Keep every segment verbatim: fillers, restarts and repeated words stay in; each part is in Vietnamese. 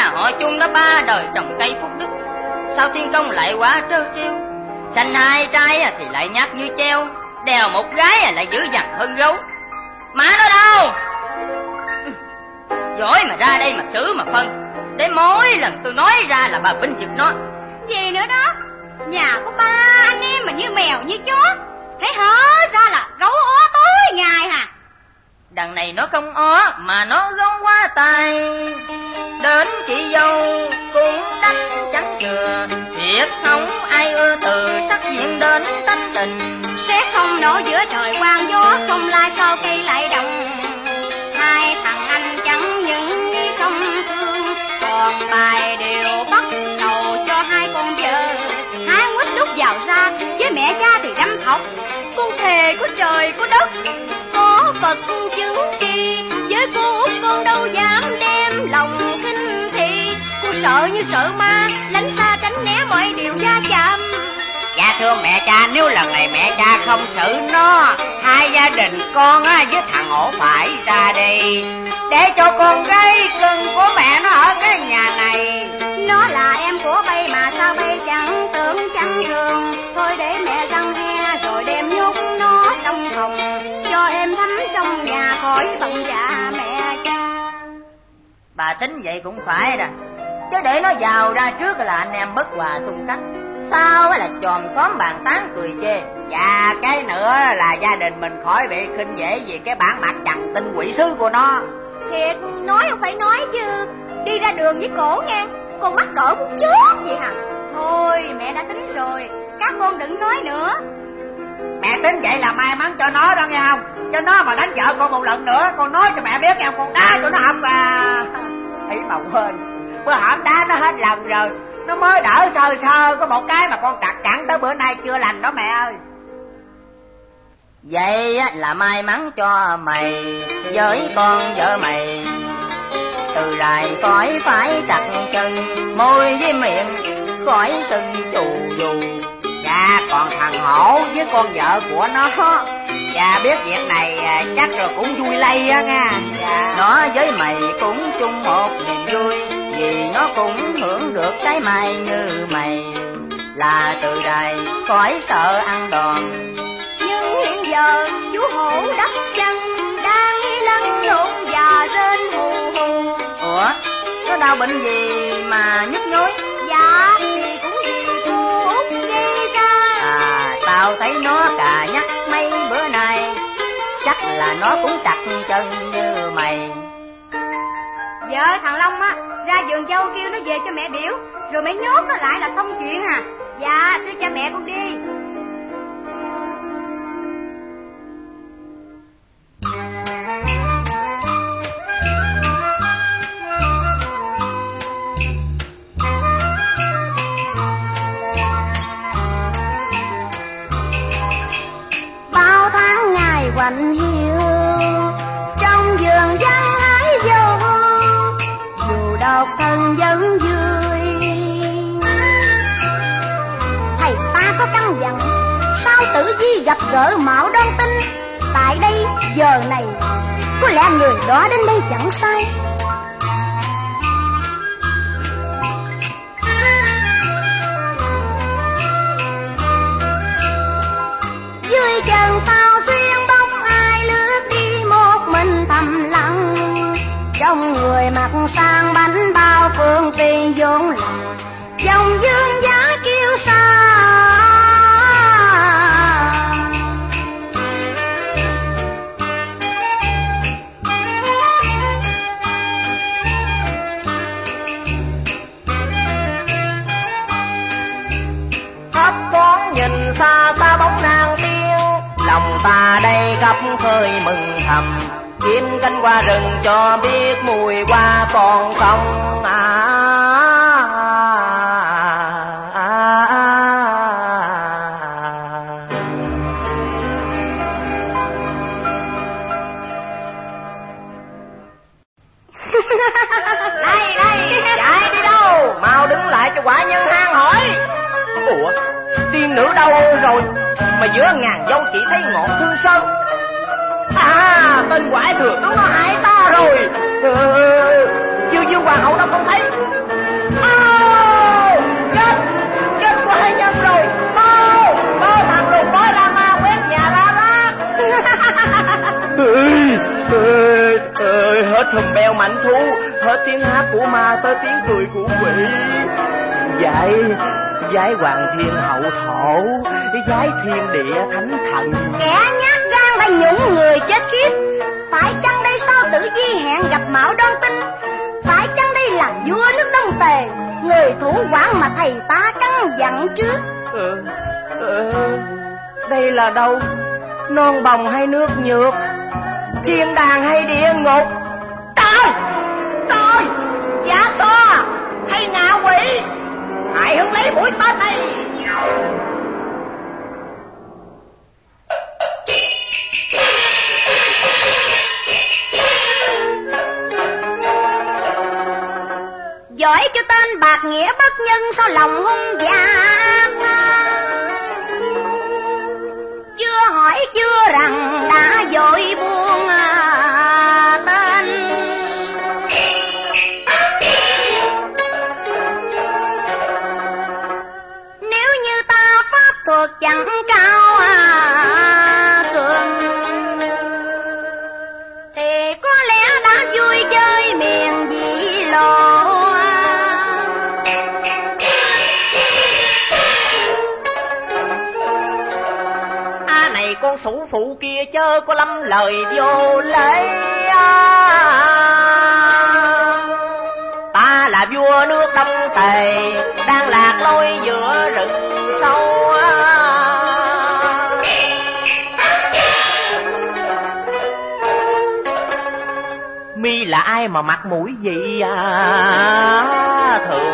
họ chung đã ba đời trồng cây phúc đức, sao thiên công lại quá trơ trêu? Sanh hai trai thì lại nhát như treo, đèo một gái lại dữ dằn hơn gấu. Má nó đâu? Giỏi mà ra đây mà xử mà phân, để mỗi lần tôi nói ra là bà binh giật nó. Gì nữa đó? Nhà có ba anh em mà như mèo như chó, thấy hở ra là gấu ó tối ngày hả? Đằng này nó không ó mà nó gấu quá tài, đến chị dâu cũng đánh chẳng chừa. Thiệt không ai ưa từ sắc diện đến tánh tình, xét không nổi giữa trời quang gió, không lai sau cây lại đồng. Hai thằng anh chẳng những nghĩ không thương, còn bài đều bắt đầu cho hai con vợ. Hai quýt lúc vào ra với mẹ cha thì đâm thọc, con thề có trời có đất, có Phật chứng chi. Với cô út con đâu dám đem lòng khinh thị, cô sợ như sợ ma, lánh xa tránh né mọi điều gia chạm. Dạ thưa mẹ cha, nếu lần này mẹ cha không xử nó, hai gia đình con á với thằng Hổ phải ra đi, để cho con gái cưng của mẹ nó ở cái nhà này. Nó là em của bay mà sao bay chẳng tưởng chẳng thường. Thôi để mẹ răng he rồi đem nhốt nó trong phòng, cho em thấm trong nhà khỏi bận dạ mẹ cha. Bà tính vậy cũng phải rồi, chứ để nó vào ra trước là anh em bất hòa xung khắc, sao là chòm xóm bàn tán cười chê. Dạ cái nữa là gia đình mình khỏi bị khinh dễ vì cái bản mặt chằn tinh quỷ sứ của nó. Thiệt nói không phải nói chứ, đi ra đường với cổ nghe, con mắc cỡ một chút vậy hả? Thôi mẹ đã tính rồi, các con đừng nói nữa. Mẹ tính vậy là may mắn cho nó đó nghe không? Cho nó mà đánh vợ con một lần nữa, con nói cho mẹ biết nghe không? Con đá cho nó học à. Ý mà quên, bữa hổm đá nó hết lần rồi, nó mới đỡ sơ sơ có một cái mà con trặc cẳng tới bữa nay chưa lành đó mẹ ơi. Vậy là may mắn cho mày với con vợ mày, từ lại khỏi phải trặc chân, môi với miệng khỏi sưng chù dù. Dạ còn thằng Hổ với con vợ của nó, dạ biết việc này chắc rồi cũng vui lây á nha. Dạ. Nó với mày cũng chung một niềm vui, vì nó cũng hưởng được cái may như mày, là từ đời khỏi sợ ăn đòn. Nhưng hiện giờ chú Hổ đắp chân đang lăn lộn và rên hù hù. Ủa, nó đau bệnh gì mà nhức nhối? Dạ thì cũng vì cô Út gây ra. À, tao thấy nó cà nhắc mấy bữa nay, chắc là nó cũng trặc chân như mày. Vợ thằng Long á ra vườn dâu kêu nó về cho mẹ biểu, rồi mẹ nhốt nó lại là xong chuyện à. Dạ thưa cha mẹ con đi. Bao tháng ngày quạnh hiu trong vườn văn hái dâu, dù độc thân vẫn vui. Thầy ta có căn dặn, sao Tử Vi gặp gỡ Mạo Đoan Tinh tại đây giờ này, có lẽ người đó đến đây chẳng sai. Dưới chân sao xuyên bóng ai lướt đi một mình thầm lặng, trong người mặc sang bánh bao phương tiền vốn là dòng dương giá kiêu sa. Thấp thoáng nhìn xa xa bóng nàng tiên, lòng ta đây khắp khơi mừng thầm, chim cánh qua rừng cho biết mùi hoa còn không. À, à, à, à. Đây đây, chạy đi đâu? Mau đứng lại cho quả nhân hang hỏi. Ủa, tiên nữ đâu rồi mà giữa ngàn dâu chỉ thấy ngọn Thương Sơn? À, tên quái thừa tướng nó hại ta rồi. Ừ, chiêu dương hoàng hậu đâu không thấy, mãnh thú, hết tiếng hát của ma tới tiếng cười của quỷ. Vậy giái hoàng thiên hậu thổ, giái thiên địa thánh thần. Kẻ nhát gan đã nhũng người chết khiếp. Phải chăng đây sao Tử Di hẹn gặp Mạo Đoan Tinh? Phải chăng đây là vua nước Đông Tề, người thủ quản mà thầy ta căn dặn trước? Ừ, ừ, đây là đâu? Non bồng hay nước nhược? Thiên đàng hay địa ngục? Trời, trời, giả to hay ngạ quỷ? Hãy hứng lấy mũi tên này. Giỏi cho tên bạc nghĩa bất nhân, sao lòng hung dã. Chưa hỏi chưa rằng đã vội buông tên. Nếu như ta pháp thuật chẳng cao cường, thì có lẽ đã vui chơi miền dị lộ. Con sủ phụ kia chớ có lắm lời vô lễ. Ta là vua nước Đông Tề, đang lạc lối giữa rừng sâu. Mi là ai mà mặt mũi gì à? Thường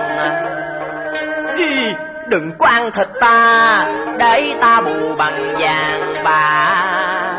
đi, đừng có ăn thịt ta, để ta bù bằng vàng bạc.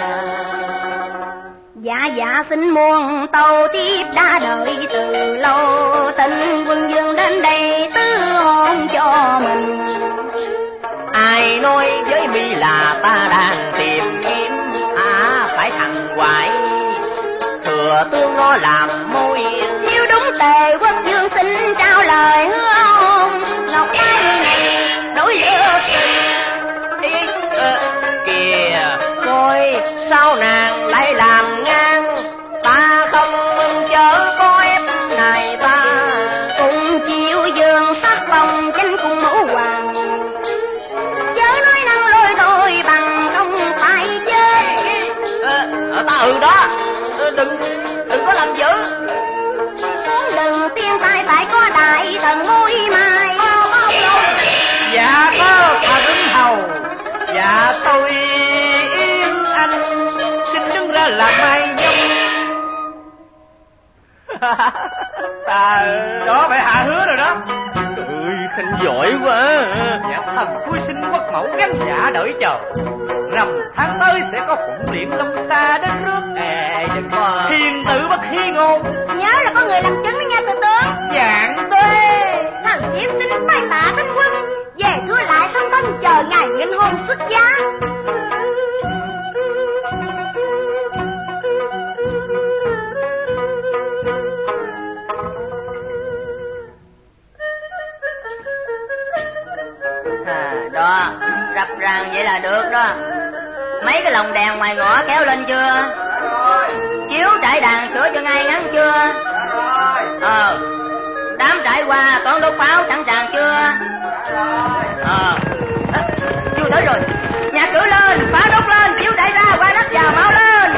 Dạ dạ xin muôn tàu tiếp đã đợi từ lâu, tình quân dương đến đây tứ hôn cho mình. Ai nói với mi là ta đang tìm kiếm? À, phải thằng quái thừa tương nó làm môi. Nếu đúng Tề quốc dương xin trao lời hứa hôn, ngọc tay này nổi lửa tình. Ờ, kìa coi sao nàng lại làm ngang, ta không mừng chớ có ép này ta. Cùng chịu giường sắc vòng tranh cùng mẫu hoàng, chớ nói năng lôi thôi bằng không phải chơi. Ờ, ta ừ đó, đừng đừng có làm dữ. Đừng tiên tai phải có đại thần môi mai. Dạ có Hà Ứng Hầu. Dạ tôi Yên Anh xin đứng ra làm mai nhâm. Ta Đó phải hạ hứa rồi đó. ơi, Khanh giỏi quá. Dạ thần cuối sinh quốc mẫu gắn dạ đợi chờ. Rằm tháng tới sẽ có phụng điện Long Sa đến nước. À, đừng có thiên tử bất hy ngôn. Nhớ là có người làm chứng đó nha, Tư tướng. Dạng tuê. Thần thiết xin bài tạ Thánh Quân về thưa lại sông Tân, chờ ngày nghinh hôn xuất giá. À, đó, rập ràng vậy là được đó. Mấy cái lồng đèn ngoài ngõ kéo lên chưa? Chiếu trải đàn sửa cho ngay ngắn chưa? Ờ, đám trải qua toán đốt pháo sẵn sàng chưa? Ờ, à, chưa tới rồi. Nhạc cửa lên, pháo đốt lên, chiếu trải ra, qua đất vào, máu lên.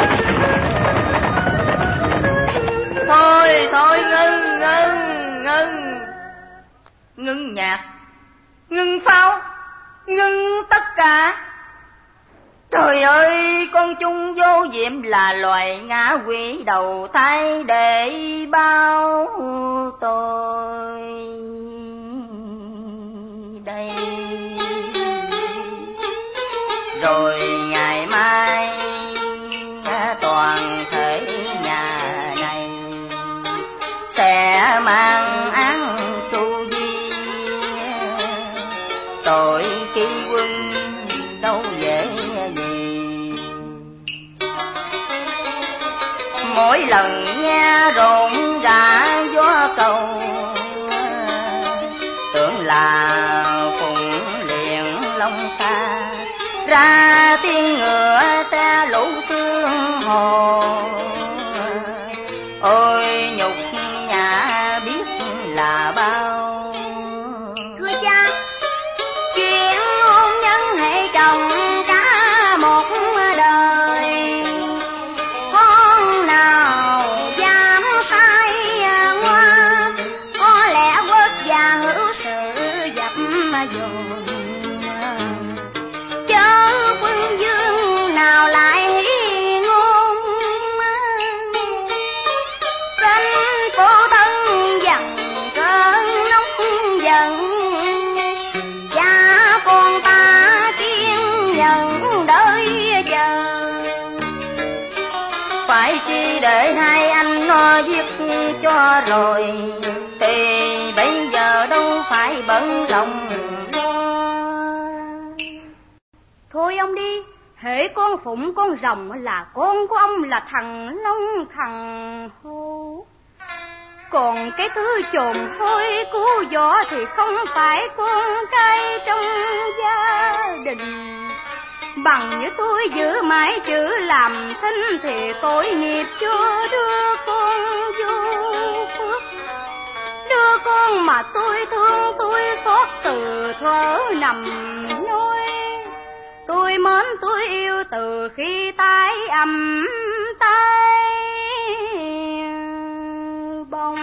Thôi, thôi, ngưng, ngưng, ngưng. Ngưng nhạc, ngưng pháo, ngưng tất cả. Trời ơi, con chung vô diệm là loài ngã quỷ đầu thai để bao tôi đây. Rồi ngày mai toàn thể nhà này sẽ mang án tu di, tội khi quân đâu dễ gì. Mỗi lần nghe rộn rã gió cầu, tưởng là phụng liền Long Sa ra tiếng ngựa xe lũ thương hồ. lo rồi, thì bây giờ đâu phải bận lòng lo. Thôi ông đi, hễ con phụng con rồng là con của ông là thằng Long thằng Hô. Còn cái thứ chồn hôi cứu gió thì không phải con trai trong gia đình. Bằng như tôi giữ mãi chữ làm thinh thì tội nghiệp cho đứa con vô phước. Đứa con mà tôi thương tôi xót từ thuở nằm nôi. Tôi mến tôi yêu từ khi tái ầm tay bông.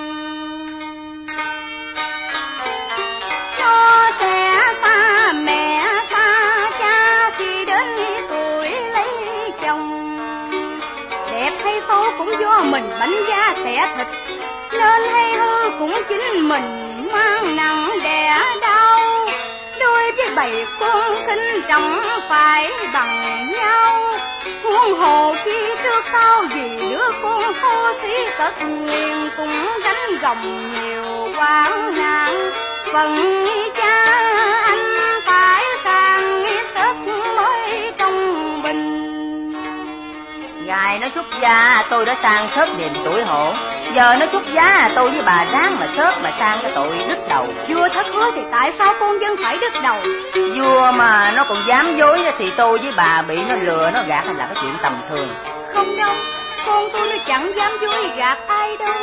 Nó sẽ xa mẹ xa cha khi đến tuổi lấy chồng. Đẹp hay xấu cũng do mình bánh da xẻ thịt, nên hay hư cũng chính mình mang nặng đẻ đau. Đôi với bầy con khinh trọng phải bằng nhau, huống hồ chi trước sau vì đứa con thô tí tật nguyền cũng đánh gồng nhiều hoạn nạn. Phần cha anh phải sang sức mới công bình. Ngài nó xuất gia tôi đã sang sớt niềm tuổi hổ, giờ nó xuất gia tôi với bà ráng mà sớt mà sang cái tội đứt đầu. Vua thất hứa thì tại sao con dân phải đứt đầu? Vua mà nó còn dám dối thì tôi với bà bị nó lừa nó gạt hay là cái chuyện tầm thường? Không đâu, con tôi nó chẳng dám dối gạt ai đâu.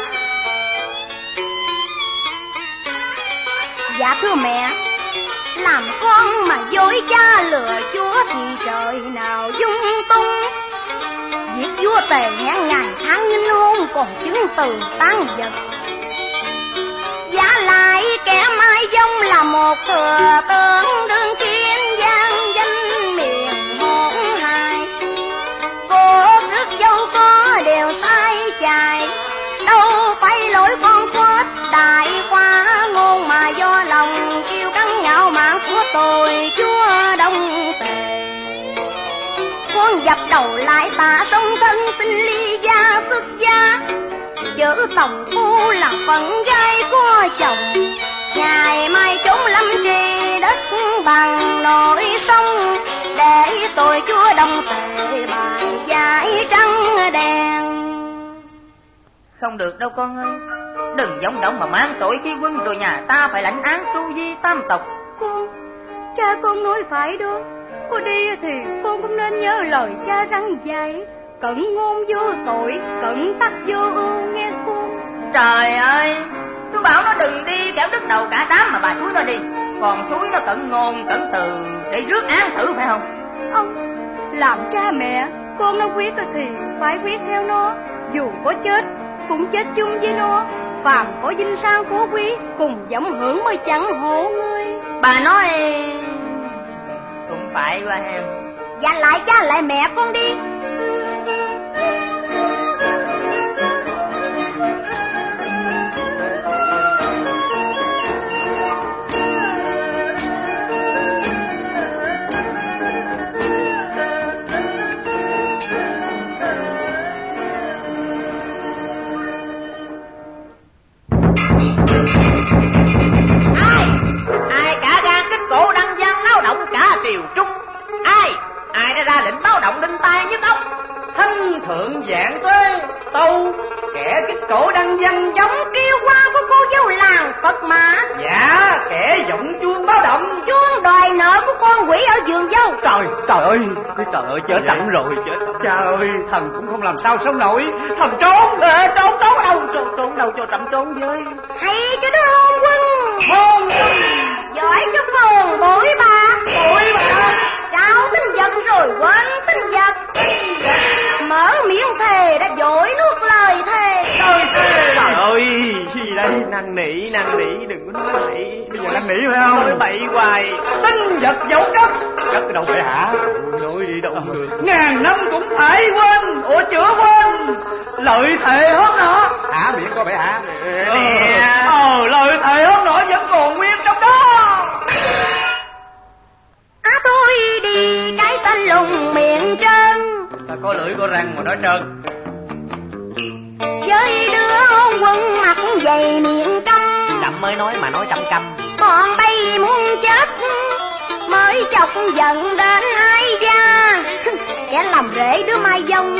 Dạ thưa mẹ, làm con mà dối cha lừa chúa thì trời nào dung tung. Việc vua tề ngàn ngày tháng nghinh hôn còn chứng từ tan vật. Giả lại kẻ mai dông là một thừa tướng đương kiên gian danh miền hỗn hài. Cô rước dâu có đều sai chạy, đâu phải lỗi con quết đại qua ngôn mà do lòng yêu cắn ngạo mạn của tôi chúa Đông Tề. Con dập đầu lại tạ song thân xin ly gia xuất gia, chữ tổng phu là phận gái của chồng. Ngày mai trốn lâm trì đất bằng nổi sông, để tôi chúa Đông Tề bài giải trắng đen. Không được đâu con ơi, đừng vọng động mà mang tội khi quân rồi nhà ta phải lãnh án tru di tam tộc. Con, cha con nói phải đó. Cô đi thì con cũng nên nhớ lời cha răn dạy, cẩn ngôn vô tội, cẩn tắc vô ưu nghe con. Trời ơi, tôi bảo nó đừng đi kéo đứt đầu cả đám mà bà xúi nó đi, còn xúi nó cẩn ngôn cẩn từ để rước án thử phải không? Ông, làm cha mẹ, con nó quyết thì phải quyết theo nó, dù có chết cũng chết chung với nó. Phàm có vinh sang phú quý cùng dõng hưởng mới chẳng hộ ngươi. Bà nói cũng phải qua em. Dạ lại cha lại mẹ con đi. Ra lệnh báo động đinh tai nhức óc. Thân thượng vạn tuế tâu, kẻ kích cổ đăng văn chống kêu qua của cô dâu làng Phật Mã. Dạ, kẻ giọng chuông báo động, chuông đòi nợ của con quỷ ở vườn dâu. Trời, trời ơi, trời ơi, chết đặng rồi, chết. Cha ơi, thần cũng không làm sao sống nổi. Thần trốn, à, trốn, trốn ở đâu, trốn, trốn đâu cho chậm trốn với. Hay cho đứa hôn quân. Hôn quân. Giỏi cho phường bội bạc. Bội bạc. Cháu tin vật rồi quên tin vật. Mở miệng thề đã dội nuốt lời thề. Trời ơi, trời ơi, gì đây, năn nỉ, năn nỉ, đừng có nói bậy. Bây giờ năn nỉ phải không? Nói bậy hoài. Tin vật dấu cất. Cất ở đâu phải hả? Nói đi đâu được. Ngàn năm cũng phải quên. Ủa chữa quên. Lợi thề hết nữa. Hả, miệng coi phải hả? Nè. Ờ, lợi thề hết nữa vẫn còn nguyên trong đó. Á à, thôi đi cái tên lùng miệng trơn. Ta có lưỡi có răng mà nói trơn. Với đứa hôn quân dày miệng trong. Chậm mới nói mà nói trăm câm. Bọn bay muốn chết mới chọc giận đến ai gia. Kẻ làm rễ đứa mai dông.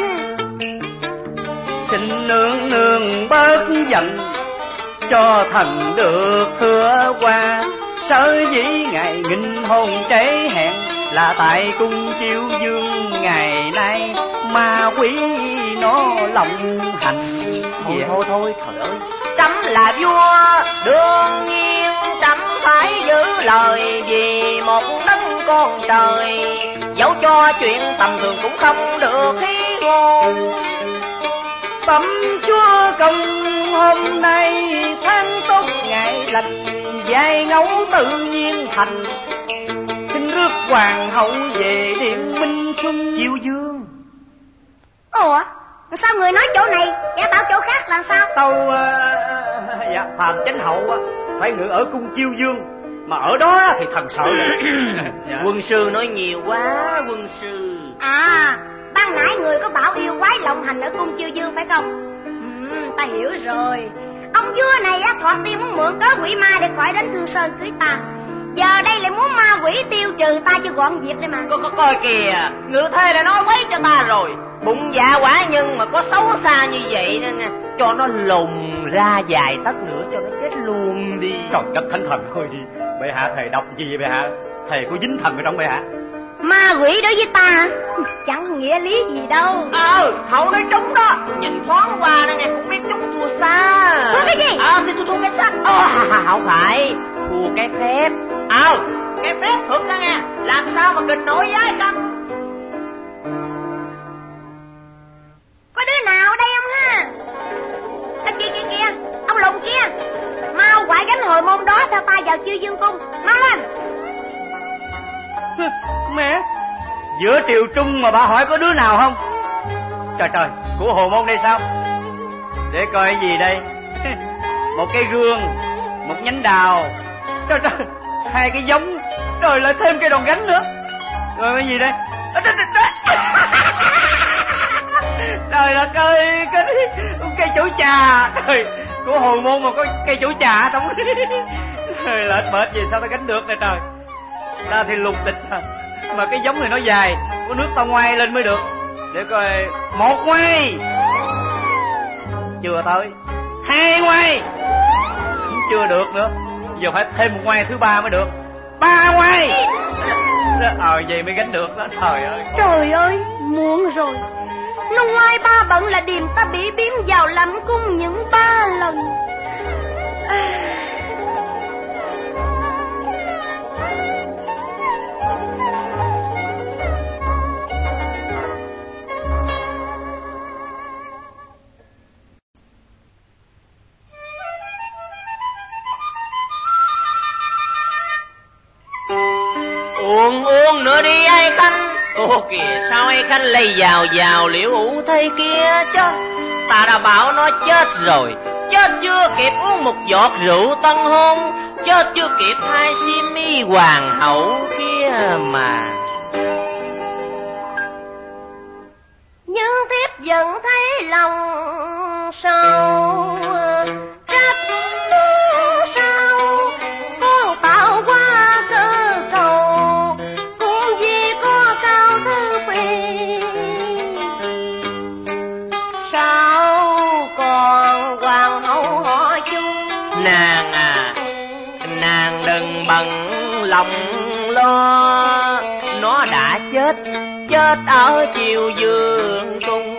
Xin nương nương bớt giận, cho thần được thưa qua. Sở dĩ ngày nghìn hôn trễ hẹn, là tại cung chiêu dương ngày nay ma quý nó lòng hành. Thôi thôi thôi, trời ơi, trẫm là vua, đương nhiên trẫm phải giữ lời, vì một đấng con trời, dẫu cho chuyện tầm thường cũng không được khí ngôn. Bẩm chúa công, hôm nay tháng tốt ngày lành, giai ngẫu tự nhiên thành, xin rước hoàng hậu về điện Minh Xuân chiêu dương. Ủa, sao người nói chỗ này, giả bảo chỗ khác là sao? Tâu uh, dạ, phàm chánh hậu phải ngự ở cung chiêu dương, mà ở đó thì thần sợ. Dạ. Quân sư nói nhiều quá, quân sư. À, ban nãy người có bảo yêu quái lộng hành ở cung chiêu dương phải không? Ừ, ta hiểu rồi. Ông vua này á, thoạt tiên muốn mượn cớ quỷ ma để khỏi đến Thương Sơn cưới ta. Giờ đây lại muốn ma quỷ tiêu trừ ta cho gọn việc đây mà. Có, có coi kìa, ngự thê đã nói quấy cho ta rồi. Bụng dạ quả nhân mà có xấu xa như vậy nữa nha, cho nó lùng ra vài tấc nữa cho nó chết luôn đi. Trời đất thánh thần ơi, bệ hạ thầy đọc gì vậy bệ hạ? Thầy có dính thần ở trong bệ hạ? Ma quỷ đối với ta chẳng có nghĩa lý gì đâu. Ờ, hậu nói trúng đó. Nhìn thoáng qua đó nghe, cũng biết chúng thua xa. Thua cái gì? Ờ, thì tôi thua cái sắc. Ờ, không phải, thua cái phép. Ờ, cái phép thuật đó nghe, làm sao mà kịch nổi với canh. Có đứa nào ở đây không ha? À, kia kia kia, ông lùn kia, mau quải gánh hồi môn đó theo ta vào chiêu dương cung, mau lên. Mẹ, giữa triều trung mà bà hỏi có đứa nào không? Trời trời, của hồ môn đây sao? Để coi cái gì đây. Một cái gương, một nhánh đào. Trời trời, hai cái giống. Rồi lại thêm cái đòn gánh nữa. Rồi cái gì đây? Trời đất ơi, cái cây chủ trà. Trời, của hồ môn mà có cây chủ trà trong. Trời, lệch bệt gì sao ta gánh được nè trời. Ta thì lục tịch mà, mà cái giống này nó dài, có nước ta ngoai lên mới được. Để coi, một ngoai chưa tới, hai ngoai cũng chưa được nữa, giờ phải thêm một ngoai thứ ba mới được, ba ngoai. Ờ vậy mới gánh được đó. Trời ơi, trời ơi, muộn rồi. Nó ngoai ba bận là điềm ta bị biếm vào lạnh cung những ba lần. À... Uống uống nữa đi ai Khanh. Ô kìa, sao ai Khanh lây vào vào liễu ủ thế kia chứ. Ta đã bảo nó chết rồi, chết chưa kịp uống một giọt rượu tân hôn, chết chưa kịp thay xiêm y hoàng hậu kia mà. Nhưng tiếp vẫn thấy lòng sâu trách sao con tạo qua cơ cầu, cũng vì có cao thứ phi sao còn hoàng hậu họ chung. Nàng à, nàng đừng bận lòng lo, nó đã chết, chết ở chiều dương cung.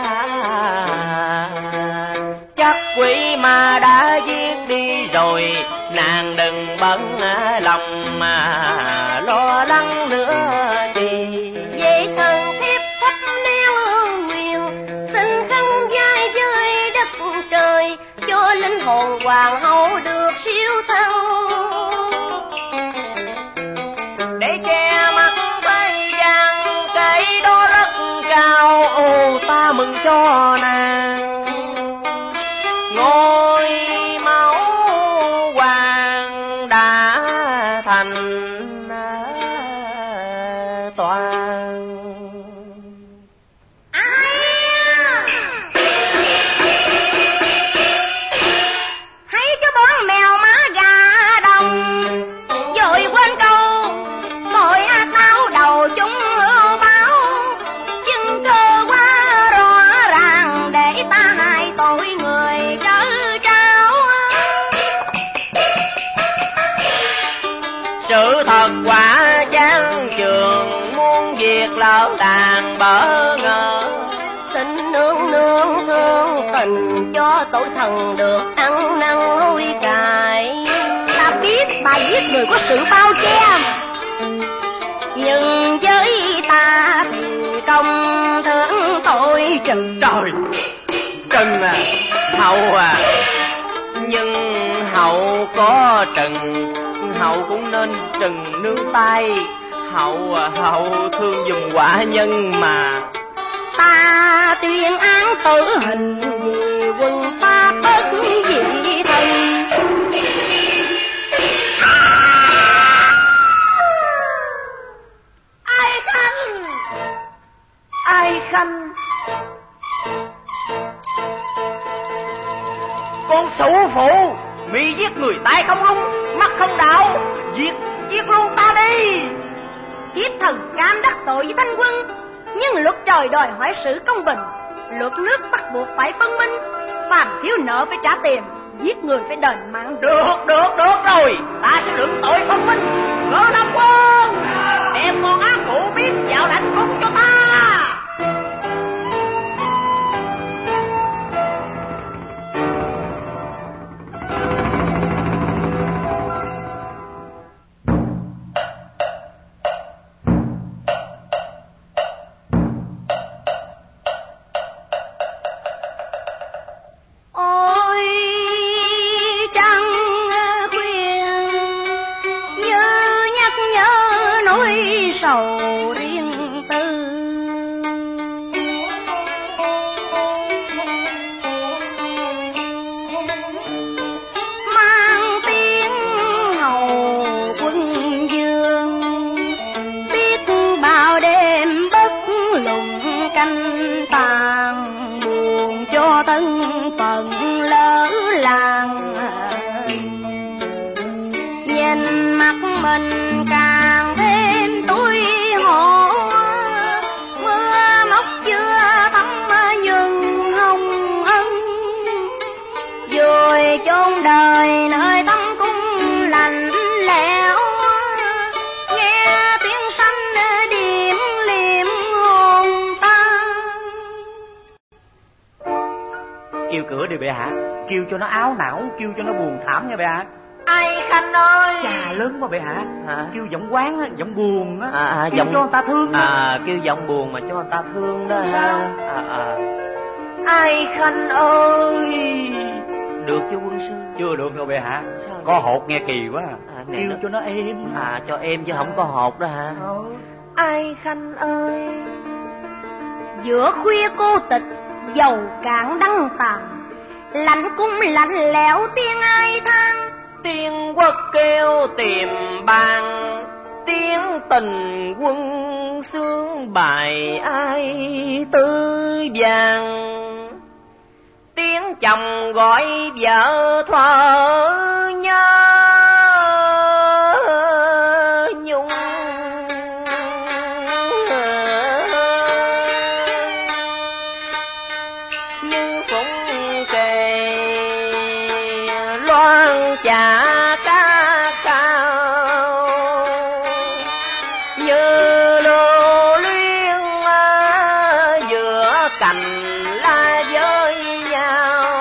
Chắc quỷ ma đã giết đi rồi, nàng đừng bận lòng mà lo lắng nữa đi. Vậy thần thiếp thấp neo hương nguyện, xin khăn vai với đất trời, cho linh hồn hoàng hậu được siêu thăng. Để che mắt thế gian, cái đó rất cao, ô ta mừng cho nàng. Ngôi máu hoàng đã thành toàn. Ai? sự thật quả chán trường, muôn việc lỡ đàn bỡ ngỡ. Xin nương nương thương tình cho tội thần được ăn năn hối cải. Ta biết bà giết người có sự bao che, nhưng với ta thì công thưởng tội trừng. Trời, trừng à, hậu à, nhưng hậu có trừng, hậu cũng nên trừng nương tay. Hậu à, hậu thương dùm quả nhân mà. Ta tuyên án tử hình vì quân pháp bất dị thân. Ai Khanh, Ai Khanh, con sủ phụ mi giết người tay không lung mắt không đạo, giết giết luôn ta đi. Thiếp thần cam đắc tội với Thanh Quân, nhưng luật trời đòi hỏi sự công bình, luật nước bắt buộc phải phân minh. Phàm thiếu nợ phải trả tiền, giết người phải đền mạng. Được, được, được rồi, ta sẽ luận tội phân minh. Ngô Nam Quân, đem con ác phụ biến vào lãnh cung cho ta. Kêu cho nó áo não, kêu cho nó buồn thảm nha bệ hạ. Ai Khanh ơi, chà lớn quá bệ hạ. Hả? Kêu giọng quán á, giọng buồn á. À, à, kêu giọng cho người ta thương. À, kêu giọng buồn mà cho người ta thương đó. Sao? À, à. Ai Khanh ơi. Được chưa quân sư? Chưa được đâu bệ hạ. Sao? Có hột nghe kỳ quá. À, kêu nó... cho nó êm. À, cho êm chứ không có hột đó hả? Ừ. Ai Khanh ơi. Giữa khuya cô tịch, dầu cạn đăng tàn, lạnh cung lạnh lẽo tiếng ai than. Tiếng quốc kêu tìm bàn, tiếng tình quân sướng bài ai tư vàng. Tiếng chồng gọi vợ thở nhớ nhung. Như phụng kề loan chả cá cao, như lô luyên giữa cành la với nhau.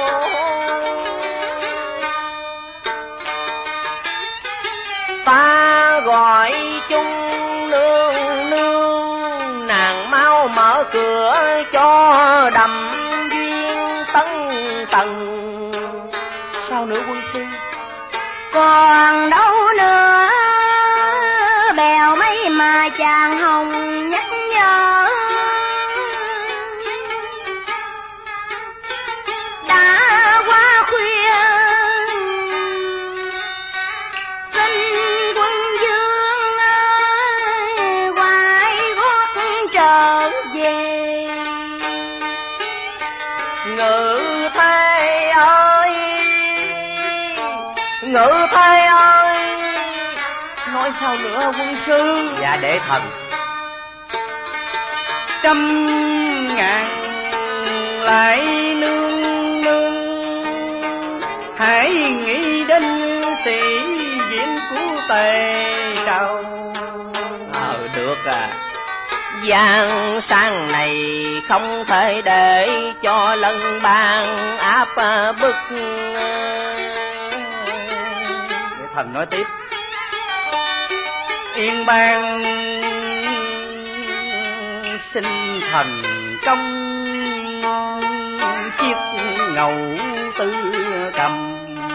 Ta gọi chung nương nương, nàng mau mở cửa cho đầm duyên tấn tầng. Sao nữa quân sư? Còn đâu nữa bèo mấy mà chàng hồng nhắc nhở. Đã qua khuya xin quân dương ơi quay gót trở về. Ngự thê ơi, ngự thê ơi, nói sao nữa quân sư? Dạ để thần. Trăm ngàn lại nương nương, hãy nghĩ đến sĩ diện của Tề Trầu. Ờ được à, giang sang này không thể để cho lân bang áp bức. Để thần nói tiếp. Yên bang xin thần công chiếc ngầu tư cầm.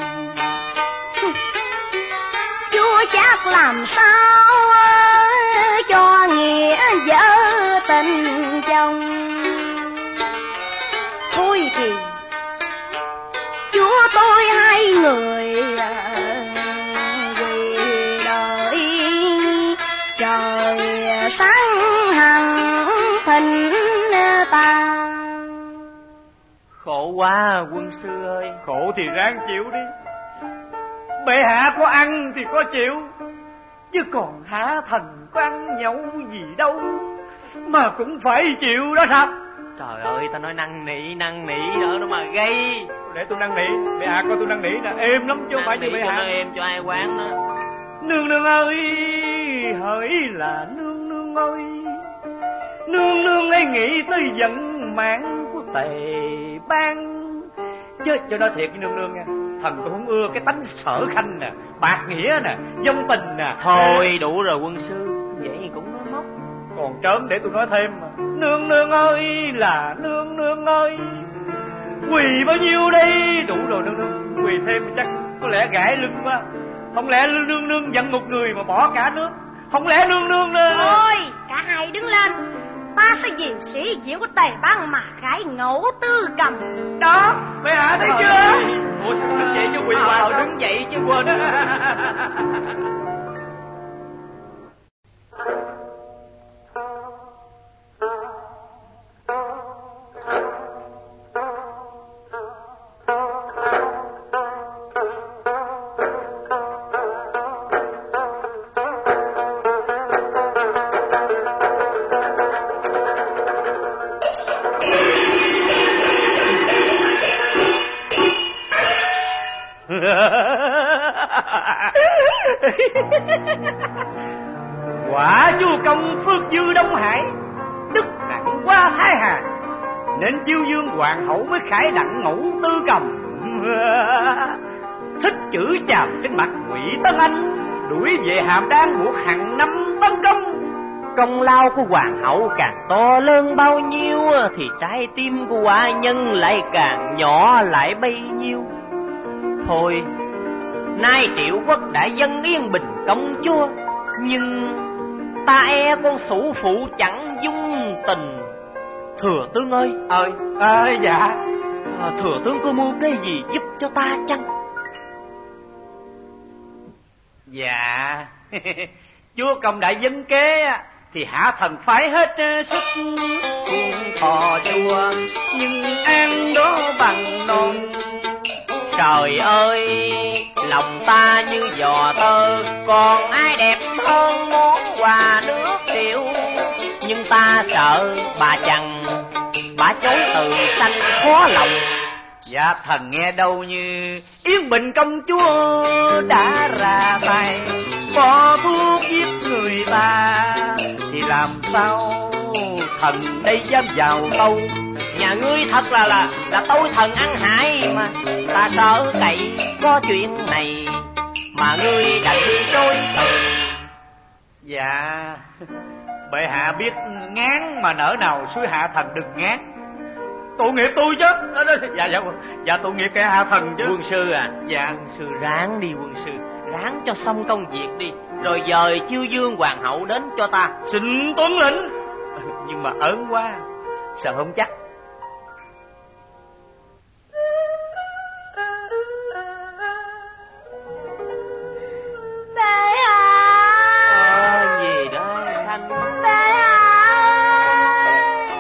Chúa chắc làm sao cho nghĩa vợ tình chồng. Thôi thì chúa tôi hai người vì đợi trời sáng hằng thịnh ta. Khổ quá quân sư ơi. Khổ thì ráng chịu đi. Bệ hạ có ăn thì có chịu, chứ còn hả thần có ăn nhậu gì đâu mà cũng phải chịu đó sao? Trời ơi, ta nói năn nỉ năn nỉ nữa nó mà gây. Để tôi năn nỉ, bệ hạ coi tôi năn nỉ nè, êm lắm chứ không phải như bệ hạ. Êm cho ai quán đó. Nương nương ơi, hỡi là nương nương ơi, nương nương ấy nghĩ tới vận mạng của Tề bang. Chứ cho nói thiệt với nương nương nha, thần tôi không ưa cái tánh sở khanh nè, bạc nghĩa nè, vong tình nè. Thôi đủ rồi quân sư, vậy cũng nói móc. Còn trớn để tôi nói thêm mà. Nương nương ơi là nương nương ơi, quỳ bao nhiêu đây? Đủ rồi nương nương, quỳ thêm chắc có lẽ gãi lưng quá. Không lẽ nương nương giận một người mà bỏ cả nước? Không lẽ nương nương nè? Thôi cả hai đứng lên, ta sẽ vì sĩ diện của Tề bang mà gãi ngẫu tư cầm. Đó, bệ hạ thấy chưa? Ủa sao đứng dậy chứ quỳ hoài Ờ, sao? đứng dậy chứ quên á. Quả vua công phước dư Đông Hải, đức nặng qua Thái Hà, nên chiêu dương hoàng hậu mới khải đặng ngũ tư cầm. Thích chữ chàm trên mặt Ngụy Tân Anh, đuổi về Hàm Đan buộc hàng năm tấn công. Công lao của hoàng hậu càng to lớn bao nhiêu thì trái tim của quả nhân lại càng nhỏ lại bấy nhiêu. Thôi, nay Triệu Quốc đã dâng yên bình công chúa, nhưng ta e con sủ phụ chẳng dung tình. Thừa tướng ơi, Ơi, ơi dạ. à, thừa tướng có mưu cái gì giúp cho ta chăng? Dạ. Chúa công đã dâng kế thì hạ thần phải hết sức cuồng thò chùa, nhưng an đó bằng non. Trời ơi, lòng ta như giò tơ, còn ai đẹp hơn món quà nước rượu. Nhưng ta sợ bà chằn, bà chối từ sanh khó lòng. Dạ thần nghe đâu như Yên Bình công chúa đã ra tay bỏ thuốc giết người ta, thì làm sao thần đây dám vào tâu. Nhà ngươi thật là là là tôi thần ăn hại mà, ta sợ cậy có chuyện này mà ngươi đành đi chối từ. Dạ bệ hạ biết ngán mà nỡ nào suối hạ thần đừng ngán. Tội nghiệp tôi chứ. Dạ dạ dạ tội nghiệp kẻ hạ thần chứ. Quân sư à, dạ quân sư ráng đi quân sư, ráng cho xong công việc đi, rồi dời chiêu dương hoàng hậu đến cho ta. xin tuân lệnh. Nhưng mà ớn quá, sợ không chắc. Bệ hạ. Ờ, gì đó Thanh. Bệ hạ.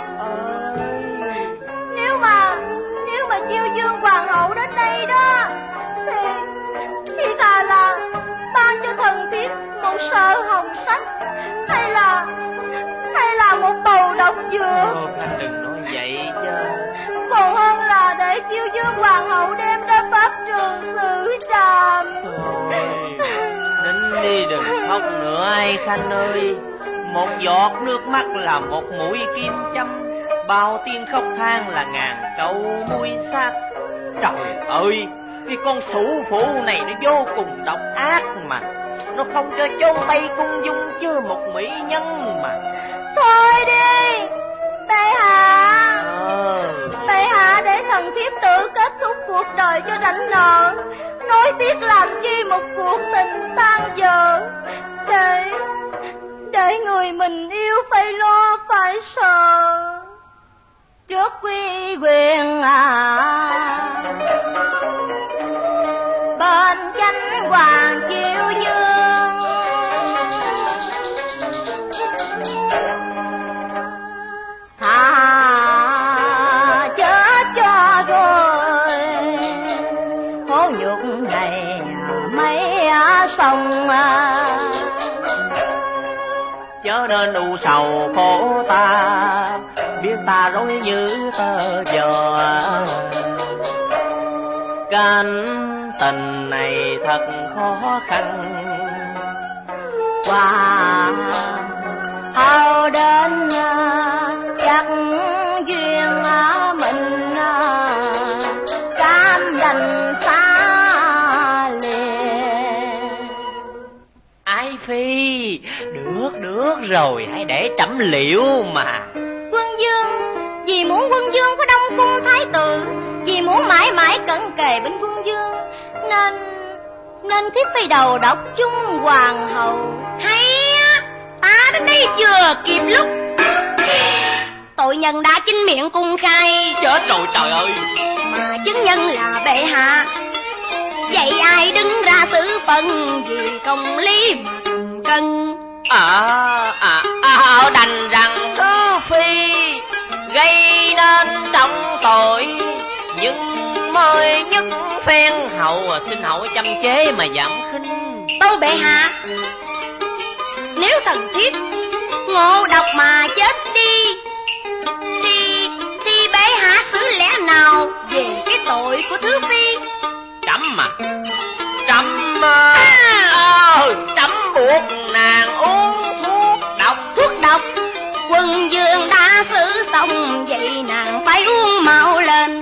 Nếu mà Nếu mà chiêu dương hoàng hậu đến đây đó, Thì Thì thà là ban cho thần thiếp một sợi hồng sách, Hay là Hay là một bầu độc dược. Ô, Thanh đừng nói vậy chứ. Còn hơn là để chiêu dương hoàng hậu đem đến pháp trường xử. Tràm. Thôi, nín đi đừng khóc nữa ai Khanh ơi. Một giọt nước mắt là một mũi kim châm, bao tiếng khóc than là ngàn câu muối xác. Trời ơi, cái con sủ phụ này nó vô cùng độc ác mà. Nó không cho chôn tay cung dung chứ một mỹ nhân mà. Thôi đi bệ hạ. Ờ. Bệ hạ để thần thiếp tự kết thúc cuộc đời cho rảnh nợ. Nói tiếc làm chi một cuộc tình tan dở. Để Để người mình yêu phải lo phải sợ. Trước quy quyền à, bên chánh hoàng chiêu dương. Thà chết cho rồi, khổ nhục này mấy sông à. Chớ nên u sầu khổ ta, biết ta rối như tơ vò. Cánh tình này thật khó khăn, qua hao đến chắc duyên mình cam đành xa liền. Ái phi, được được rồi, hãy để trẫm liệu mà. Quân vương, vì muốn quân vương có đông cung thái tử, vì muốn mãi mãi cận kề bên quân vương, nên nên thiếp phải đầu độc chung hoàng hậu. Hay á, ta đến đây vừa kịp lúc. Tội nhân đã chính miệng cung khai. Chết rồi trời ơi. Mà chứng nhân là bệ hạ, vậy ai đứng ra xử phần vì công lý mà cân. À, à, à, đành rằng thứ phi gây nên trọng tội, nhưng mới nhất phen hậu xin hậu chăm chế mà giảm khinh. Tâu bệ hạ, nếu thần thiết ngộ độc mà chết đi, thì thì bệ hạ xử lẽ nào về cái tội của thứ phi? Trẫm mà, trẫm à, à, trẫm buộc nàng uống thuốc độc. Thuốc độc? Quân vương đã xử xong, vậy nàng phải uống mau lên.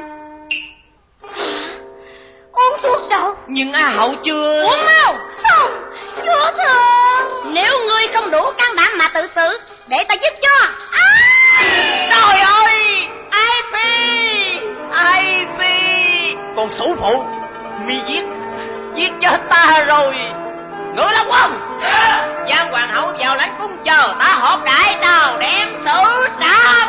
Uống thuốc độc? Nhưng A hậu chưa. Uống mau. Không, chúa thượng. Nếu ngươi không đủ can đảm mà tự xử, để ta giúp cho. À! Trời ơi, Ai Phi, Ai Phi, con sủ phụ, mi giết, giết chết ta rồi. Ngự Long Quân, Giang hoàng hậu vào lãnh cung chờ ta họp đại nào đem xử trảm.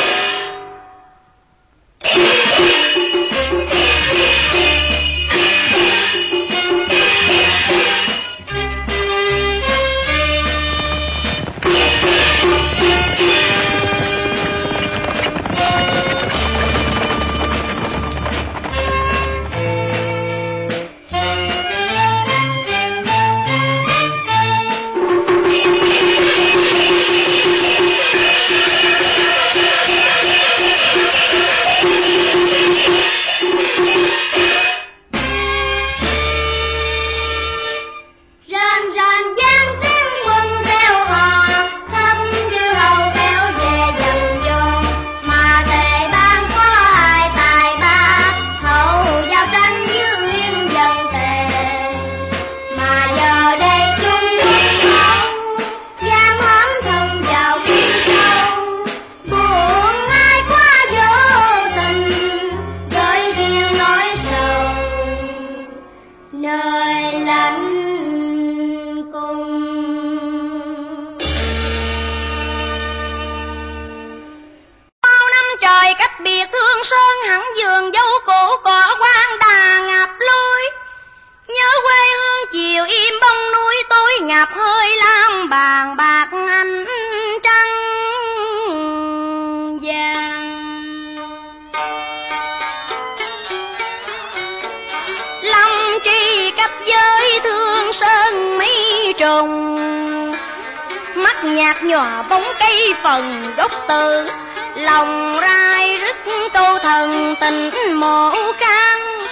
Nhạt nhòa bóng cây phần gốc từ, lòng rai rứt câu thần tình mộ can.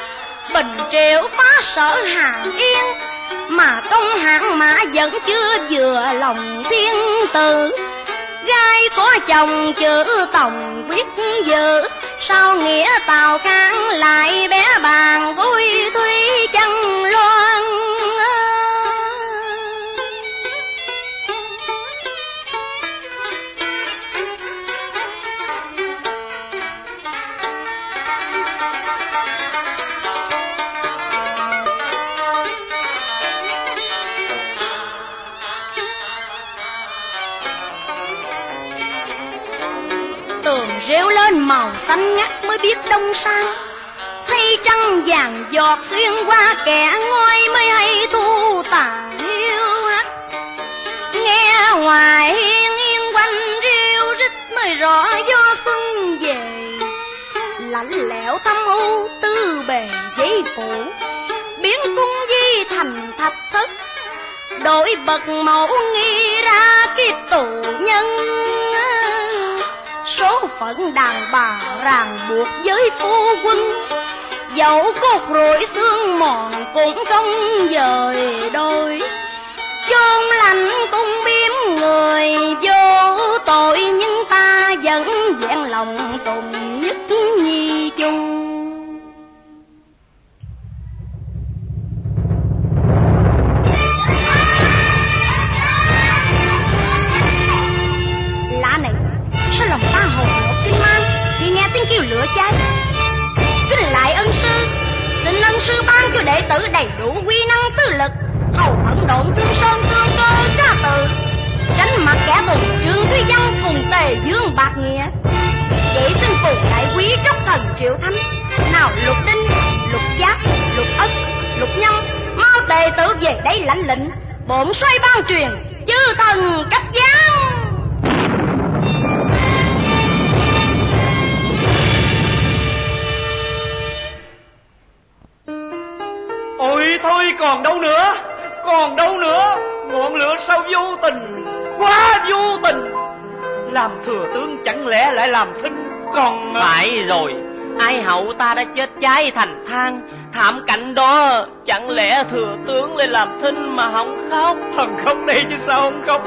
bình triệu phá sở hàng yên, mà công hạng mã vẫn chưa vừa lòng thiên tử. Gái có chồng chữ tòng quyết dự, sao nghĩa Tào Khang lại bé bàng vui thúy chân loan. Tường rêu lên màu xanh ngắt mới biết đông sang, thấy trăng vàng giọt xuyên qua kẻ ngôi mới hay thu tàn hiu hắt. Nghe ngoài hiên yên quanh riêu rít mới rõ gió xuân về, lạnh lẽo thâm u tư bề giấy phủ, biến cung di thành thạch thất, đổi bậc mẫu nghi ra kiếp tù nhân. Số phận đàn bà ràng buộc với phu quân, dẫu cốt rủi xương mòn cũng không dời đôi. Chôn lạnh cung biếm người vô tội, nhưng ta vẫn vẹn lòng cùng nhất nhi chung. Lạ này, sao lòng ta hồ hộp kinh man khi nghe tiếng kêu lửa cháy? Xin lại ân sư, xin ân sư ban cho đệ tử đầy đủ quy năng tư lực, hầu hận độn thương sơn thương cơ gia tự, tránh mặt kẻ thù Trương Thúy Văn cùng Tề Dương bạc nghĩa. Vậy xin phù đại quý tróc thần Triệu Thánh, nào Lục Đinh, Lục Giác, Lục Ất, Lục Nhân, mau đệ tử về đây lãnh lệnh, bổn xoay ban truyền chư thần cấp giáng. Ôi thôi còn đâu nữa, còn đâu nữa, ngọn lửa sao vô tình, quá vô tình. Làm thừa tướng chẳng lẽ lại làm thinh còn... Phải rồi, ai hậu ta đã chết cháy thành than, thảm cảnh đó chẳng lẽ thừa tướng lại làm thinh mà không khóc? Thần khóc đây chứ sao không khóc.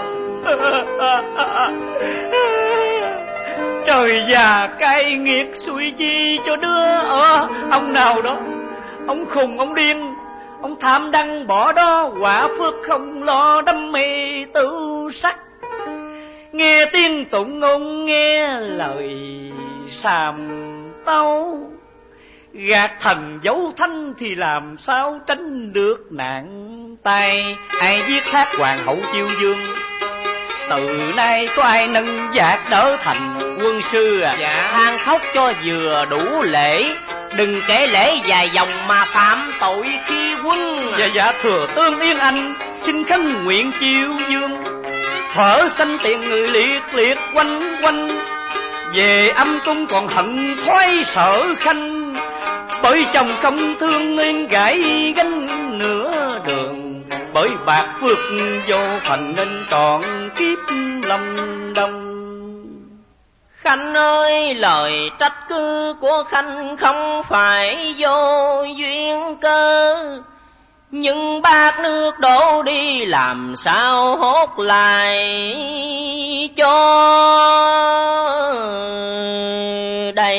Trời già cay nghiệt xui chi cho đứa ờ, ông nào đó, ông khùng ông điên, ông tham đăng bỏ đó, quả phước không lo đam mê tự sắc. Nghe tiếng tụng ông nghe lời sàm tâu, gạt thần dấu thanh thì làm sao tránh được nạn tay. Ai giết thác hoàng hậu Chiêu Dương, từ nay có ai nâng dạt đỡ thành quân sư à? Dạ. Than khóc cho vừa đủ lễ, đừng kể lễ dài dòng mà phạm tội khi quân. Dạ dạ thừa tướng yên anh, xin khấn nguyện Chiêu Dương, thở sanh tiền người liệt liệt quanh quanh, về âm cung còn hận thoái Sở Khanh, bởi chồng không thương nên gãy gánh nửa đường, bởi bạc phước vô phần nên trọn kiếp lâm đông. Khanh ơi, lời trách cứ của Khanh không phải vô duyên cơ, nhưng bát nước đổ đi làm sao hốt lại cho đây.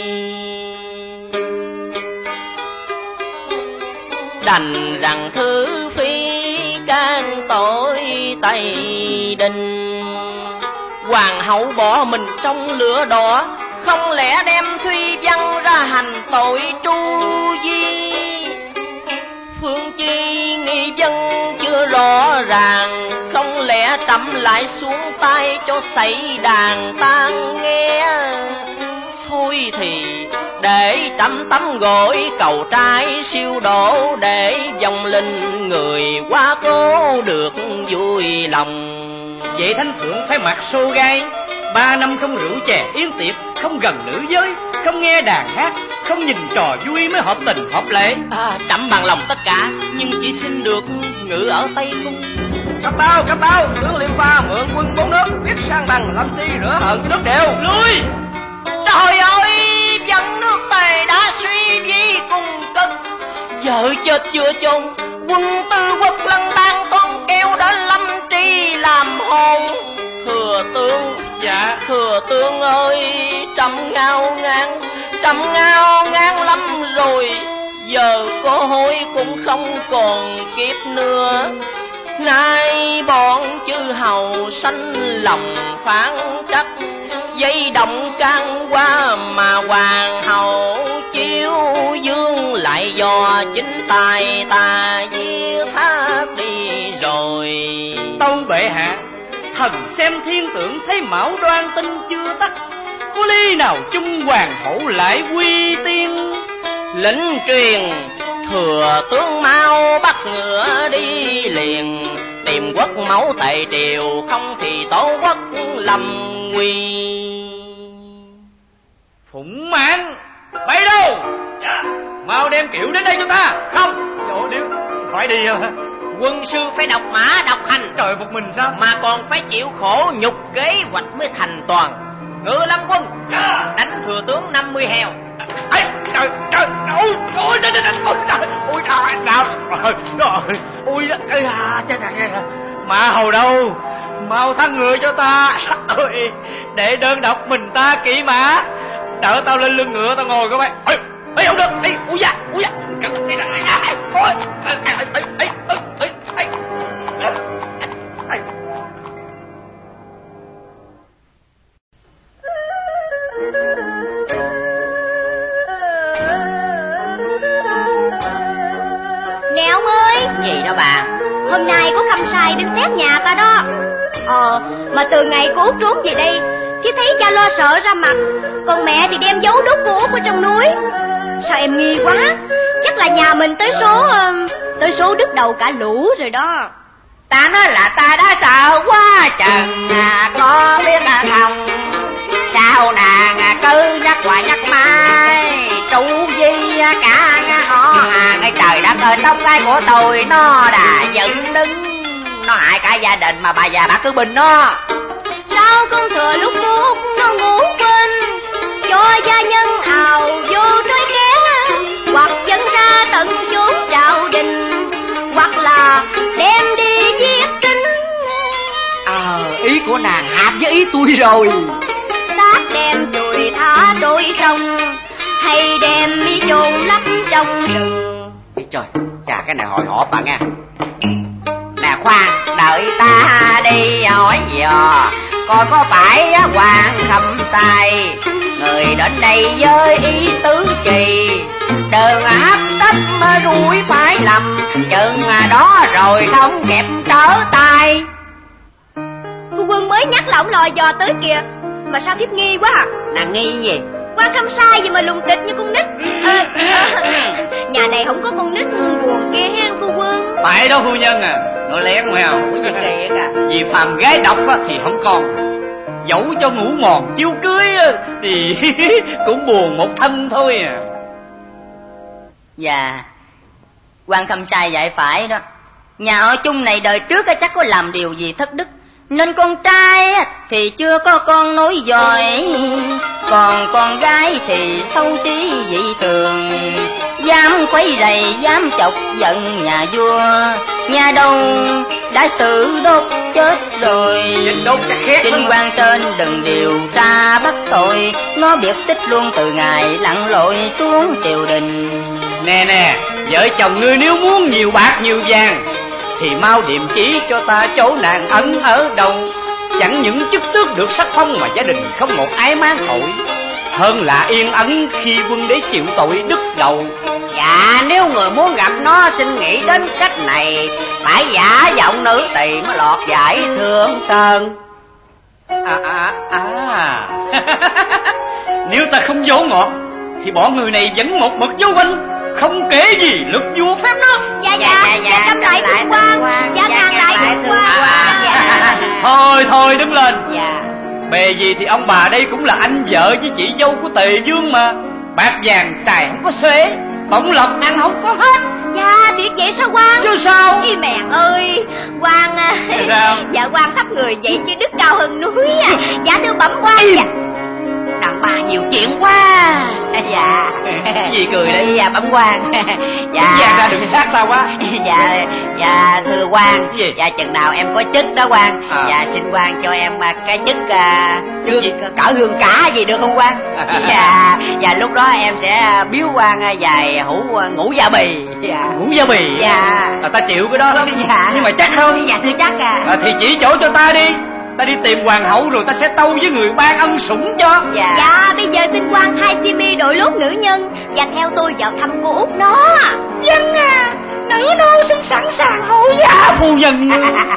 Đành rằng thứ phi can tội Tây Đình, hoàng hậu bỏ mình trong lửa đỏ, không lẽ đem Thúy Văn ra hành tội tru di. Phương chi nghi dân chưa rõ ràng, không lẽ trẫm lại xuống tay cho xảy đàn tan nghe. Thôi thì để trẫm tắm gội cầu trai siêu độ, để dòng linh người quá cố được vui lòng. Vậy thánh thượng phải mặc xô gai, ba năm không rượu chè yến tiệc, không gần nữ giới, không nghe đàn hát, không nhìn trò vui mới hợp tình hợp lệ. À, trẫm bằng lòng tất cả, nhưng chỉ xin được ngự ở Tây Cung. Cấp bao, cấp bao, tướng Liêm Pha mượn quân bốn nước, biết sang bằng làm chi rửa hận cho nước đều. Lui! Trời ơi, dân nước Tề đã suy vi cùng cực, vợ chết chưa chôn, quân tư quốc lăng bang toan kêu đến Lâm Tri làm hôn. Thừa tướng, dạ thừa tướng ơi, trăm ngao ngang, trăm ngao ngang lắm rồi, giờ có hối cũng không còn kịp nữa. Nay bọn chư hầu sanh lòng phán trách, dây động can qua mà hoàng hậu chiếu dương lại do chính tài ta giết thác đi rồi. Tâu bệ hạ, thần xem thiên tượng thấy mão đoan tinh chưa tắt, có lý nào chung hoàng hậu lại quy tiên. Lệnh truyền thừa tướng mau bắt ngựa đi liền, tìm quốc mẫu tại triều, không thì tổ quốc lâm nguy. Phụng Mãn, bay đâu? Dạ. Mau đem Kiệu đến đây cho ta. Không, chỗ điếu phải đi. Quân sư phải đọc mã đọc hành. Trời, một mình sao? Mà còn phải chịu khổ nhục kế hoạch mới thành toàn. Ngự lâm quân, dạ. Đánh thừa tướng năm mươi heo. Ê, trời, trời, ôi, ôi, trời, trời, ôi, trời, ôi, trời, nào, rồi, rồi, ôi, ơi, à, trời, trời, trời, mà hầu đâu, mau thắng ngựa cho ta, ôi, để đơn độc mình ta kỵ mã, đỡ tao lên lưng ngựa tao ngồi các bạn, ê, ê, không được, ê, ui da, ui da, ôi, ê, ê, ê, ê, ê, ê. Nè ông ơi. Gì đó bà? Hôm nay có khâm sai đến xét nhà ta đó. Ờ, mà từ ngày cô Út trốn về đây, chứ thấy cha lo sợ ra mặt, còn mẹ thì đem giấu đốt cô Út ở trong núi. Sao em nghi quá? Chắc là nhà mình tới số uh, tới số đứt đầu cả lũ rồi đó. Ta nói là ta đã sợ quá chừng à, có biết là không. Sao nàng cứ nhắc hoài nhắc mãi, trụ gì cả họ hàng. Cái trời đất ơi, tông cái của tôi nó đã dựng đứng, nó hại cả gia đình mà bà già bà cứ bình nó. Sao con thừa lúc phút nó ngủ quên, cho gia nhân ào vô trói kéo, hoặc dẫn ra tận chốn trạo đình, hoặc là đem đi giết kính. Ờ, à, ý của nàng hợp với ý tôi rồi. Xác đem chùi thả trôi sông, hay đem đi chôn lấp trong rừng. Ê trời, chà cái này hồi hộp bà nghe. Nè khoan, đợi ta đi hỏi dò, coi có phải hoàng khâm sai người đến đây với ý tứ trì, đừng áp tấp đuổi phải lầm, chừng đó rồi không kẹp trở tay. Phu quân mới nhắc là ông lò dò tới kìa, mà sao thiếp nghi quá à? Nàng nghi gì? Quan khâm sai gì mà lùng tịch như con nít. À, à, nhà này không có con nít buồn kia hen phu quân. Phải đó phu nhân à, nó lén phải không? Cái gì kỳ cả. Vì phàm gái độc thì không còn, dẫu cho ngủ mòn chiêu cưới thì cũng buồn một thân thôi à. Dạ, quan khâm sai dạy phải đó. Nhà họ Chung này đời trước chắc có làm điều gì thất đức, nên con trai thì chưa có con nối dõi, còn con gái thì xấu xí dị thường, dám quấy rầy, dám chọc giận nhà vua. Nhà đâu đã xử đốt chết rồi, xin quan trên đừng điều tra bắt tội, nó biệt tích luôn từ ngày lặn lội xuống triều đình. Nè nè, vợ chồng ngươi nếu muốn nhiều bạc nhiều vàng thì mau điềm chỉ cho ta chỗ nàng ẩn ở đâu. Chẳng những chức tước được sắc phong mà gia đình không một ai mang tội, hơn là yên ẩn khi quân đế chịu tội đứt đầu. Dạ, nếu người muốn gặp nó xin nghĩ đến cách này, phải giả giọng nữ tỳ mới lọt giải Thương Sơn. À à à nếu ta không giấu ngọt thì bọn người này vẫn một mực dấu quanh, không kể gì lực vua phép nước. Dạ dạ, dạ, dạ cầm lại thượng quan, dạ nàng lại thượng quan. Thôi thôi đứng lên. Dạ. Bề gì thì ông bà đây cũng là anh vợ với chị dâu của Tề Vương mà, bạc vàng xài không có xuế, bổng lộc ăn không có hết. Dạ thiệt vậy sao quan? Chứ sao? Ý mẹ ơi, quan sao? Dạ quan thấp người vậy chứ đức cao hơn núi à. Dạ thưa bẩm quan. Dạ. Đàn bà nhiều chuyện quá. Dạ. Gì cười đấy? Dạ bẩm quan. Dạ. Dạ ra đừng sát tao quá. Dạ dạ thưa quan. Gì? Dạ chừng nào em có chức đó quan. À. Dạ xin quan cho em cái chức à, Chức gì? cỡ hương cả gì được không quan? Dạ dạ lúc đó em sẽ biếu quan vài hũ ngũ gia bì. Dạ. Ngũ gia bì. Dạ. À, ta chịu cái đó lắm. Dạ. Nhưng mà chắc không? Dạ thưa chắc à. À, thì chỉ chỗ cho ta đi. Ta đi tìm hoàng hậu rồi ta sẽ tâu với người ban ân sủng cho. Dạ. Dạ bây giờ xin quan thay Simi đội lốt nữ nhân và theo tôi vào thăm cô út nó. Dân à, nữ nô xin sẵn sàng hộ dạ. Dạ phu nhân.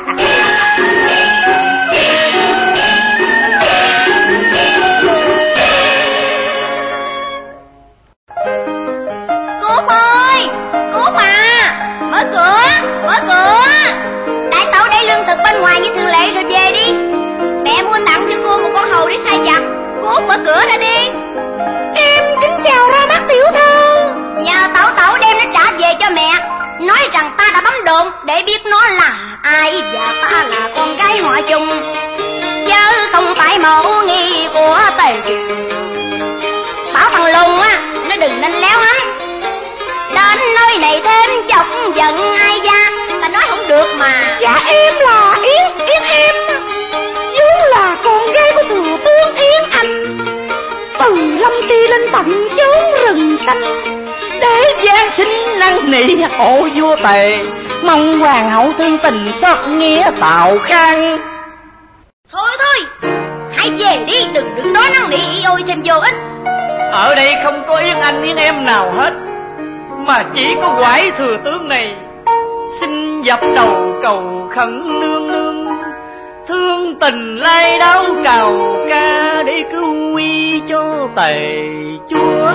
Cô út ơi, cô út à, mở cửa, mở cửa. Đại tẩu để lương thực bên ngoài như thường lệ rồi về đi. Mẹ mua tặng cho cô một con hầu để sai giặt. Cô út mở cửa ra đi. Em kính chào ra mắt tiểu thư. Nhờ tẩu tẩu đem nó trả về cho mẹ, nói rằng ta đã bấm đồn để biết nó là ai và ta là con gái họ chung, chứ không phải mẫu nghi của Tề Triều. Bảo thằng lùng á, nó đừng nên léo hắn. Đến nơi này thêm chọc giận ai gia, ta nói không được mà. Dạ em là Yến, Yến em vốn là con gái của thừa tướng Yến Anh, từ Lâm Tri lên tận chốn rừng xanh để gian xin năn nỉ hộ vua Tề, mong hoàng hậu thương tình xót nghĩa Tào Khang. Thôi thôi, hãy về đi, đừng đứng đó năn nỉ ôi thêm vô ích. Ở đây không có Yến Anh Yến em nào hết, mà chỉ có quải thừa tướng này. Xin dập đầu cầu khẩn nương nương, thương tình lai đau trào ca để cứu uy cho Tề chúa.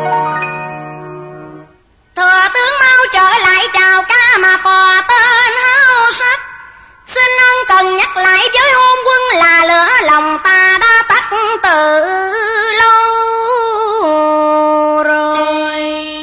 Thừa tướng mau trở lại chào ca mà phò tên hao sắc. Xin ân cần nhắc lại với hôn quân là lửa lòng ta đã tắt từ lâu rồi.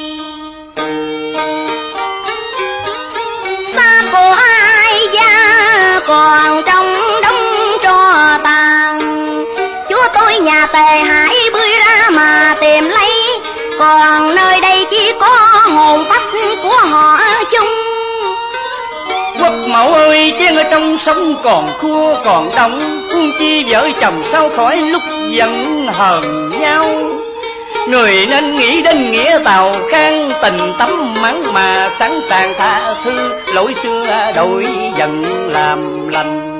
Xa của ai gia còn trong đống tro tàn, chúa tôi nhà Tề hãy bươi ra mà tìm lấy, còn nơi đây chỉ có hồn phách của họ chung. Quốc mẫu ơi, chén ở trong sông còn khua còn đông, huống chi vợ chồng sao khỏi lúc giận hờn nhau. Người nên nghĩ đến nghĩa Tào Khang, tình tấm mắng mà sẵn sàng tha thứ, lỗi xưa đổi dần làm lành.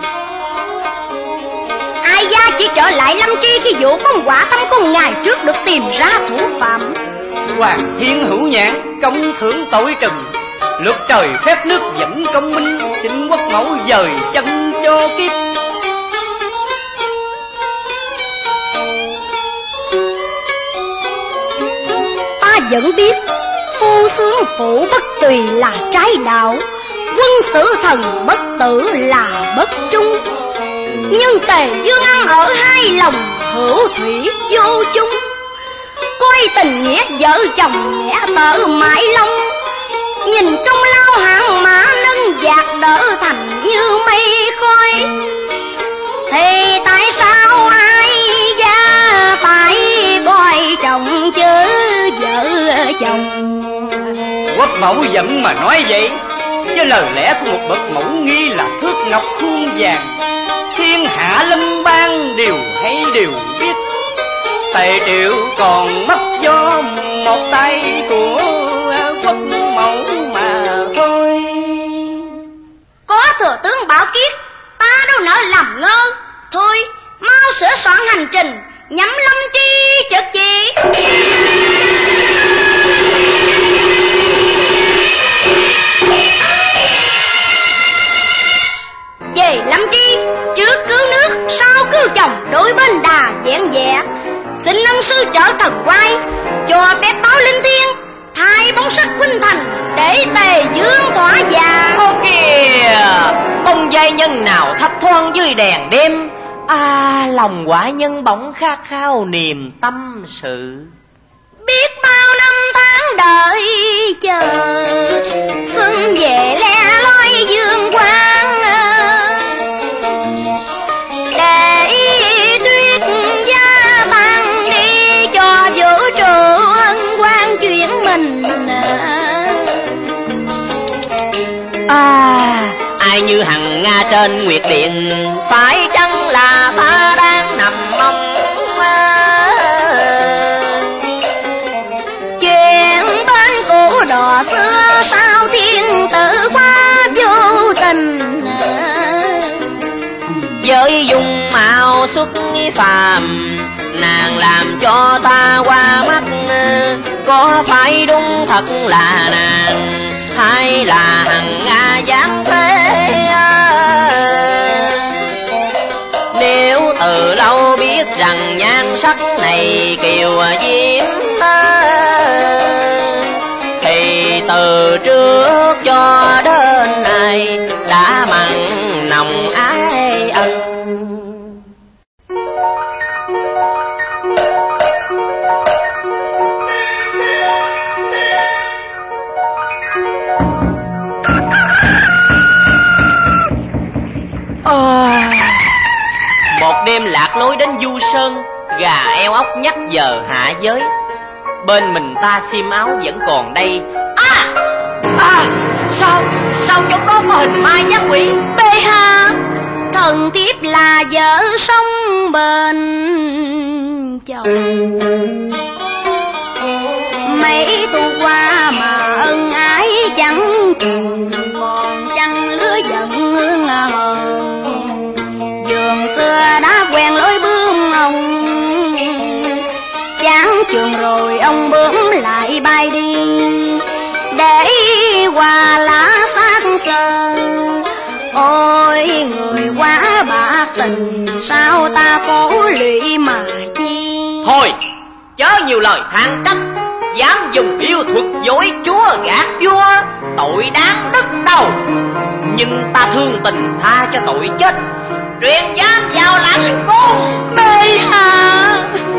Ai gia chỉ trở lại Lâm Tri khi vụ phong quả tâm cung ngày trước được tìm ra thủ phạm. Hoàng thiên hữu nhãn, công thưởng tội trừng, luật trời phép nước vẫn công minh, xin quốc mẫu dời chân cho kiếp. Ta vẫn biết phu xướng phụ bất tùy là trái đạo, quân sử thần bất tử là bất trung. Nhưng Tề Dương ăn ở hai lòng hữu thủy vô chung, coi tình nghĩa vợ chồng nghĩa tợ mãi long. Nhìn công lao hạng mã nâng dạt đỡ thành như mây khói, thì tại sao ai gia phải coi chồng chứ vợ chồng. Quốc mẫu giận mà nói vậy, chứ lời lẽ của một bậc mẫu nghi là thước ngọc khuôn vàng, thiên hạ lâm bang đều hay đều biết. Tề Triệu còn mất do một tay của quốc mẫu mà thôi. Có thừa tướng Bảo Kiết, ta đâu nỡ làm ngơ. Thôi mau sửa soạn hành trình nhắm Lâm Tri chợt gì. Về Lâm Tri, trước cứu nước, sau cứu chồng, đôi bên đà vẹn vẹ. Xin ân sư trợ thần quay, cho phép báo linh thiên, thay bóng sắc khuynh thành, để Tề Dương thỏa dạ. Ô kìa, bông giai nhân nào thấp thoáng dưới đèn đêm, à lòng quả nhân bỗng khát khao niềm tâm sự. Biết bao năm tháng đợi chờ, xuân về le loi dương quang, để tuyết gia ban À, ai như hằng Nga trên nguyệt điện, phải chăng là ta đang nằm mong? Chuyện bên cũ đò xưa sao thiên tử qua vô tình, với dung mạo xuất phàm, nàng làm cho ta qua mắt. Có phải đúng thật là nàng, hay là hằng Nga dáng thế? Nếu từ lâu biết rằng nhan sắc này kiều diễm, thì từ trước cho đến nay đã mặn nồng ái ân. Một đêm lạc lối đến Du Sơn, gà eo ốc nhắc giờ hạ giới. Bên mình ta xiêm áo vẫn còn đây. À, à, sao, sao chỗ đó có hình ma gián quỷ? Bệ hạ, thần thiếp là vợ sống bên chồng, mấy thu qua mà ân ái chẳng trùng, còn chăng lứa giận hờn. Giường xưa đã quen lối bước ông, chán trường rồi ông bướm lại bay đi, để qua lá xác sơ. Ôi người quá bạc tình, sao ta cố lụy mà chi? Thôi, chớ nhiều lời than trách, dám dùng yêu thuật dối chúa gạt vua, tội đáng đứt đầu. Nhưng ta thương tình tha cho tội chết, truyền giam vào lãnh cung. Bệ hạ,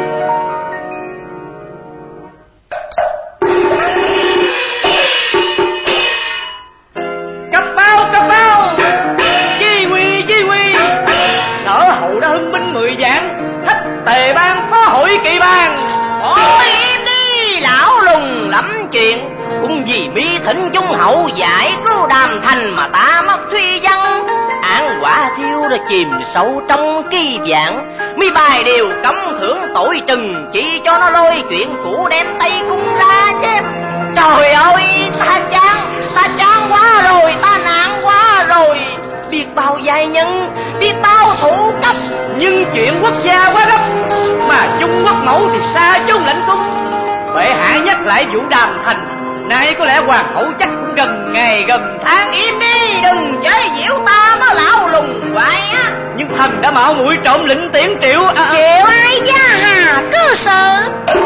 cấp báo cấp báo, chi quy chi quy, sở hậu đã hưng binh mười vạn, thách tề ban phó hội kỵ ban. Thôi im đi lão lùng lắm chuyện, cũng vì bi thỉnh trung hậu giải cứu đàm thành mà ta mất suy văn. Án quả thiêu đã chìm sâu trong kỳ vạn, mi bài điều cấm thưởng tội trừng, chỉ cho nó lôi chuyện cũ đem Tây Cung ra chém. Trời ơi, ta chán, ta chán quá rồi, ta nạn quá rồi. Biết bao giai nhân, biết bao thủ cấp, nhưng chuyện quốc gia quá gấp, mà Trung Quốc mẫu thì xa chốn lãnh cung. Bệ hạ nhắc lại vụ đàm thành, nay có lẽ hoàng hậu chắc cũng gần ngày gần tháng. Im đi, đừng chế giễu ta mà lão lùng vậy á. Nhưng thần đã mạo muội trộm lĩnh tiễn triệu. À, à. triệu ai gia hà cơ sở,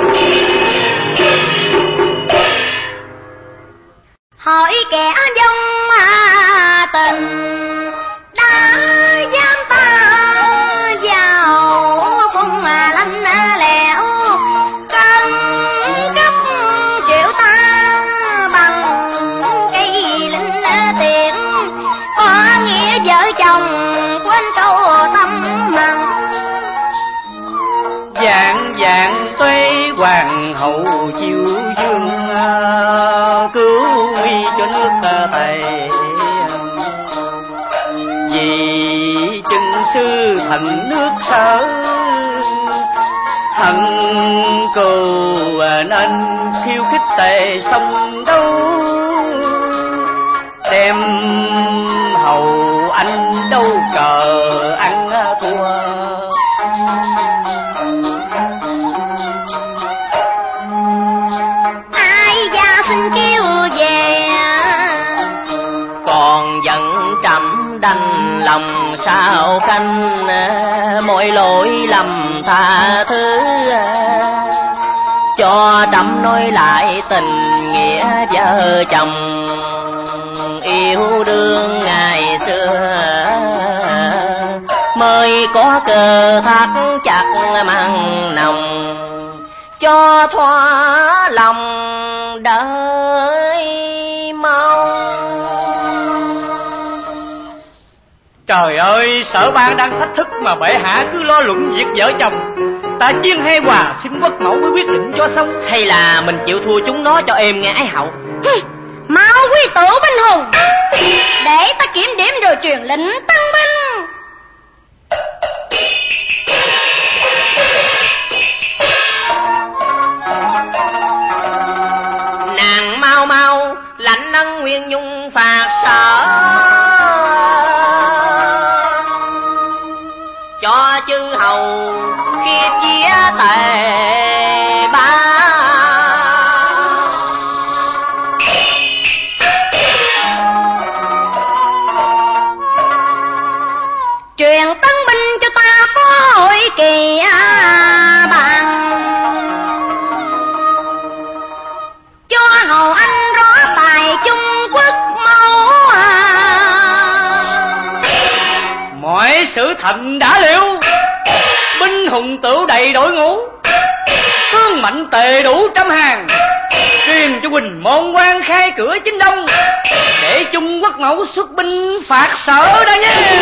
hỏi kẻ dông ma tình, đã dám ta vào cung mà lanh lẽo, cân cấp triệu ta bằng cây lính tiền, có nghĩa vợ chồng quên câu tâm mặn. Dạng dạng tuế hoàng hậu chiêu dương, cứu nguy cho nước Tây, vì chân sư thành nước Sở, hận cừu nên khiêu khích tề sông đâu, đem hầu anh đâu cờ ăn thua. Ai gia xin kêu về, còn vẫn trầm đành lòng sao canh, mọi lỗi lầm tha thứ, cho đắm nói lại tình nghĩa vợ chồng yêu đương ngày xưa, mới có cơ thắt chặt mặn nồng, cho thỏa lòng đợi mau. Trời ơi, sở ban đang thách thức mà bệ hạ cứ lo luận việc vợ chồng. Ta chiên hay hòa xin quốc mẫu mới quyết định cho xong. Hay là mình chịu thua chúng nó cho êm nghe ái hậu. Mau quy tử binh hùng. truyền lệnh tăng binh. Nàng mau mau lãnh ân Nguyên Nhung phạt sở, cho chư hầu khiếp vía tề ba. Truyền tân binh cho ta có hội kỳ bằng, cho hầu anh rõ tài Trung Quốc mẫu. Mọi sự thành đã liệu, binh hùng tửu đầy đội ngũ, tướng mạnh tề đủ trăm hàng, truyền cho Quỳnh Môn quan khai cửa chính đông, để Trung Quốc mẫu xuất binh phạt sở đó nhé.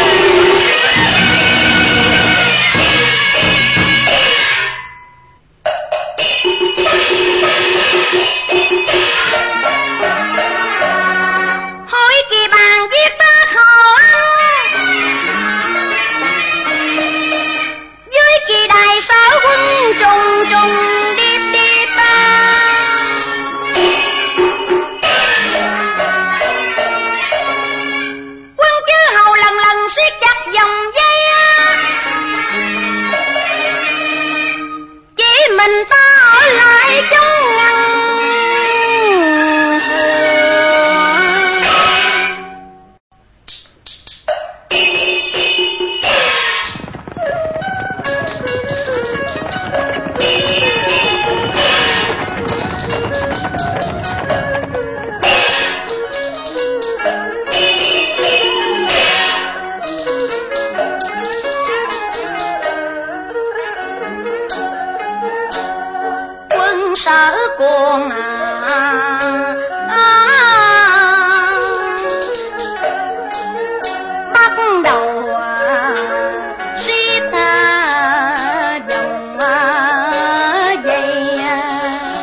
Hỏi kỳ bàn giết ta hầu ăn, dưới kỳ đài sở quân trùng trùng điệp điệp ba. Quân chư hầu lần lần siết chặt vòng dây, chỉ mình ta ở lại trong ngăn. Quân sở cuồng à, à, bắt đầu à, siết à, vòng à, dây à.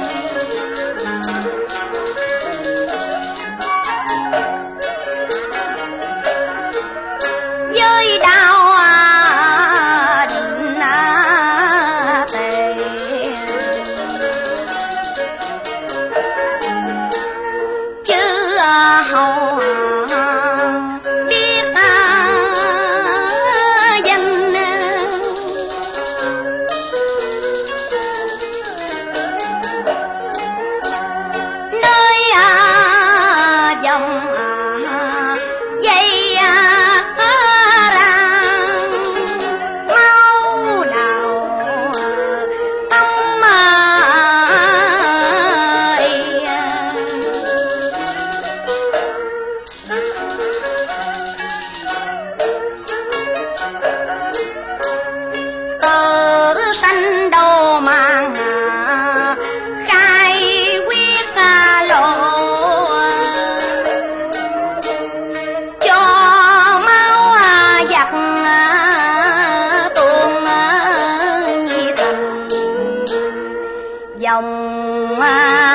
Với đao à, định à, tề, chư à, hầu à, biết à, danh à. Nơi à, dòng à, dây à, ra mau nào tâm à, tờ xanh đầu màng à, khai quyết à, lộ cho máu à, giặc à, tuôn à, như thành dòng à,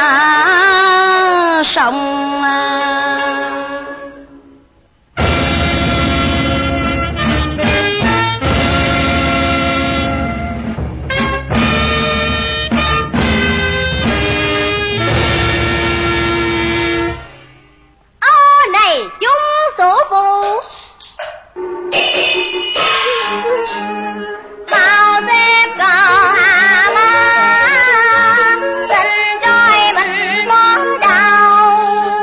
sông à. Ô này chúng sổ phụ, sao xếp cờ hà la, tình trôi mình bón đau.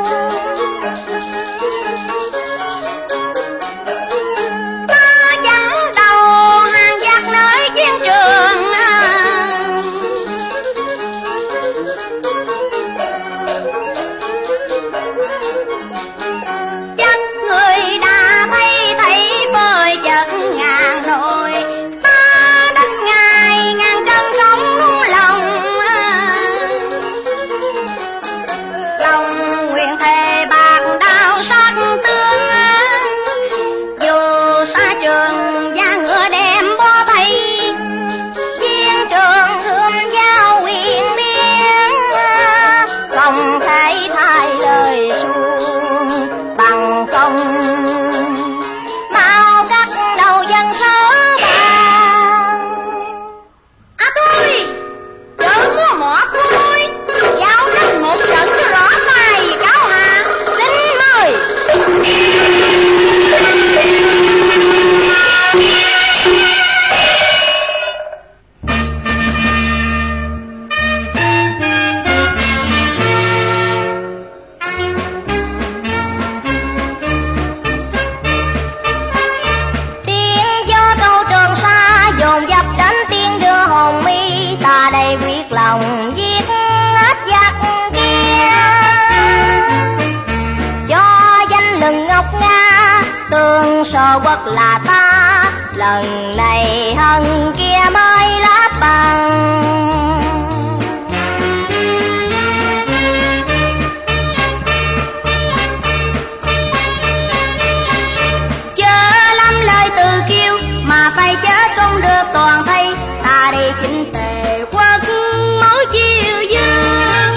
Ta chẳng đầu hàng giặc nơi chiến trường, chắc người đã thấy thấy bơi chợt ngàn rồi. Ta đánh ngài ngàn cơn sóng lòng, lòng nguyện thề bạc đao sát tướng. Dù xa trường da ngựa đem bó tay, chiến trường thương giao quyền biến, không thể thay lời suông bằng công. sở quốc là ta, lần này hận kia mới lấp bằng. Phải chết không được toàn thây, ta đi chinh tề quốc máu chiêu dương.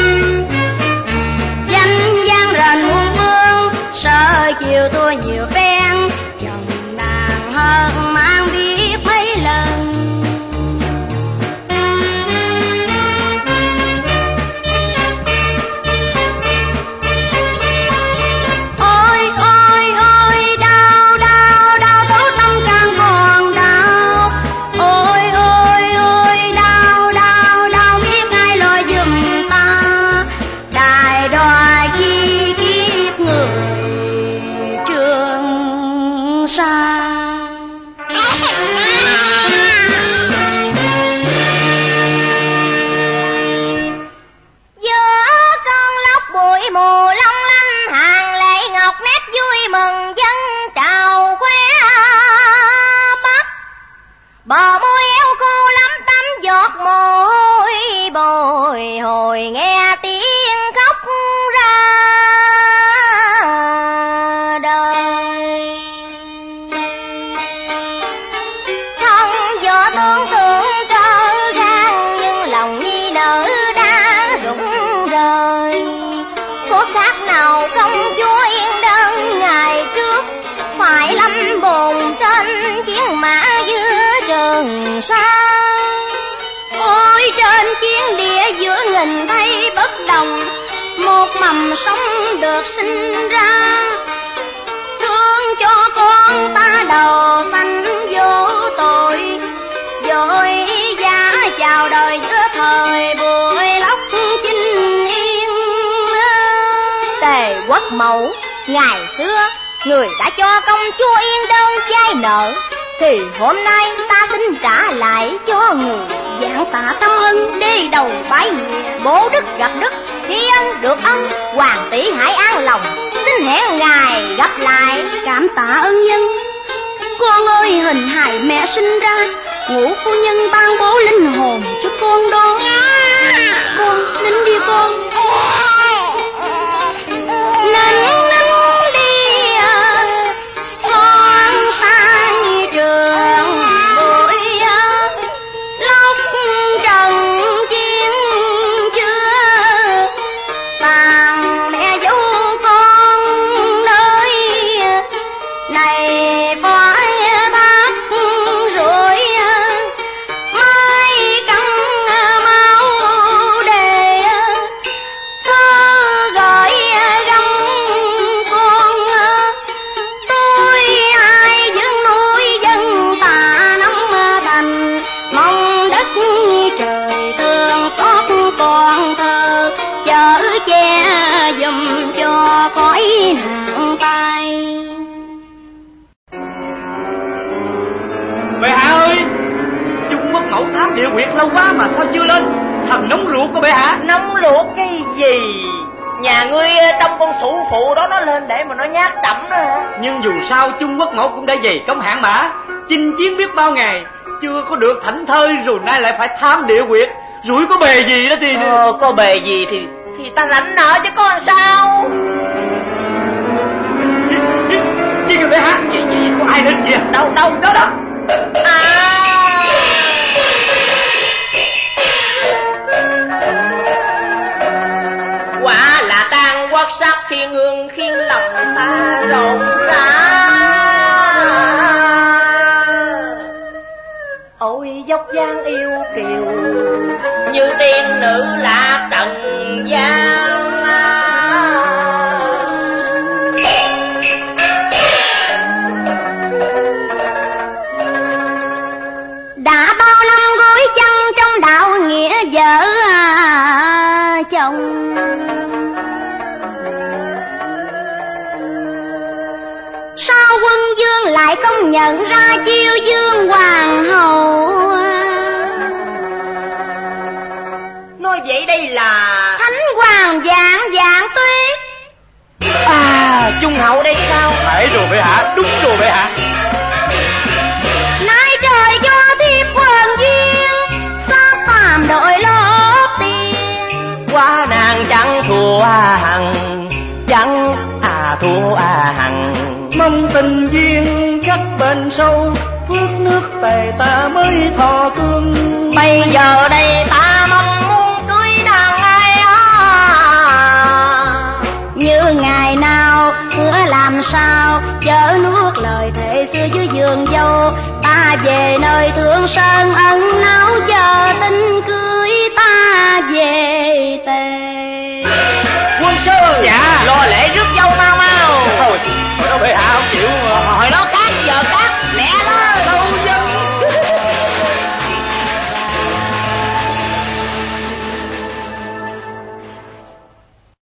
Danh gian rền muôn phương, sợ chiều thua nhiều phen, chồng nàng hơn mang biết mấy lần. Bờ môi eo khô lắm tắm giọt mồ hôi bồi hồi nghe tiếng khóc ra đời. Thân gió tưởng tượng trơ gan nhưng lòng nhi nữ đã rụng rời. Có khác nào không chúa yên đơn ngày trước phải lâm bồn trên chiến mã giữa rừng xa. Ôi trên chiến địa giữa nghìn thay bất đồng, một mầm sống được sinh ra. Thương cho con ta đầu xanh vô tội, vội giá chào đời giữa thời bụi lóc chinh yên. Tề Quốc Mẫu ngày xưa người đã cho công chúa Yên Đơn vay nợ, thì hôm nay ta xin trả lại cho người. Dạng tạ tâm ân đi đầu bái nghĩa, bố đức gặp đức, khi ân được ân, hoàng tỷ hãy an lòng. Xin hẹn ngày gặp lại. Cảm tạ ân nhân. Con ơi, hình hài mẹ sinh ra, ngũ phu nhân ban bố linh hồn cho con đó. Con nín đi con. Nín địa quyệt lâu quá mà sao chưa lên? Thần nóng ruột của bệ hạ. Nóng ruột cái gì? Nhà ngươi trong con sủ phụ đó nó lên để mà nó nhát đậm đó hả? Nhưng dù sao Trung Quốc Mẫu cũng đã dày công hạng mã, chinh chiến biết bao ngày, chưa có được thảnh thơi rồi nay lại phải tham địa quyệt, rủi có bề gì đó thì... Ờ, có bề gì thì thì ta lãnh nợ chứ có làm sao? Chứ kìa bệ hạ, gì gì có ai lên kìa? Đâu đâu đó đó. À. Quả là tan quốc sắc thiên hương khiến lòng ta rộn rã. Ôi dốc dáng yêu kiều như tiên nữ lạc trần gian. Đã bao năm gối chân trong đạo nghĩa vợ chồng, sao quân vương lại không nhận ra chiêu dương hoàng hậu? Nói vậy đây là thánh hoàng dạng dạng tuyết. À, Trung hậu đây sao? Phải rồi bệ hạ, đúng rồi bệ hạ. Nay trời cho thiếp quần duyên, sao phàm đội lót tiền. Quá nàng chẳng thua hằng, chẳng à thua à hằng. Mong tình duyên khắc bền sâu, phước nước tề ta mới thọ cương. Bây giờ đây ta mong muốn cưới nàng ai á. Như ngày nào hứa làm sao, chớ nuốt lời thề xưa dưới vườn dâu. Ta về nơi Thượng Sơn ẩn náu, giờ tin cưới ta về tề. Quân sư, Dạ, lo lễ rước dâu mau mau. Thôi, thôi đâu bệ hạ không chịu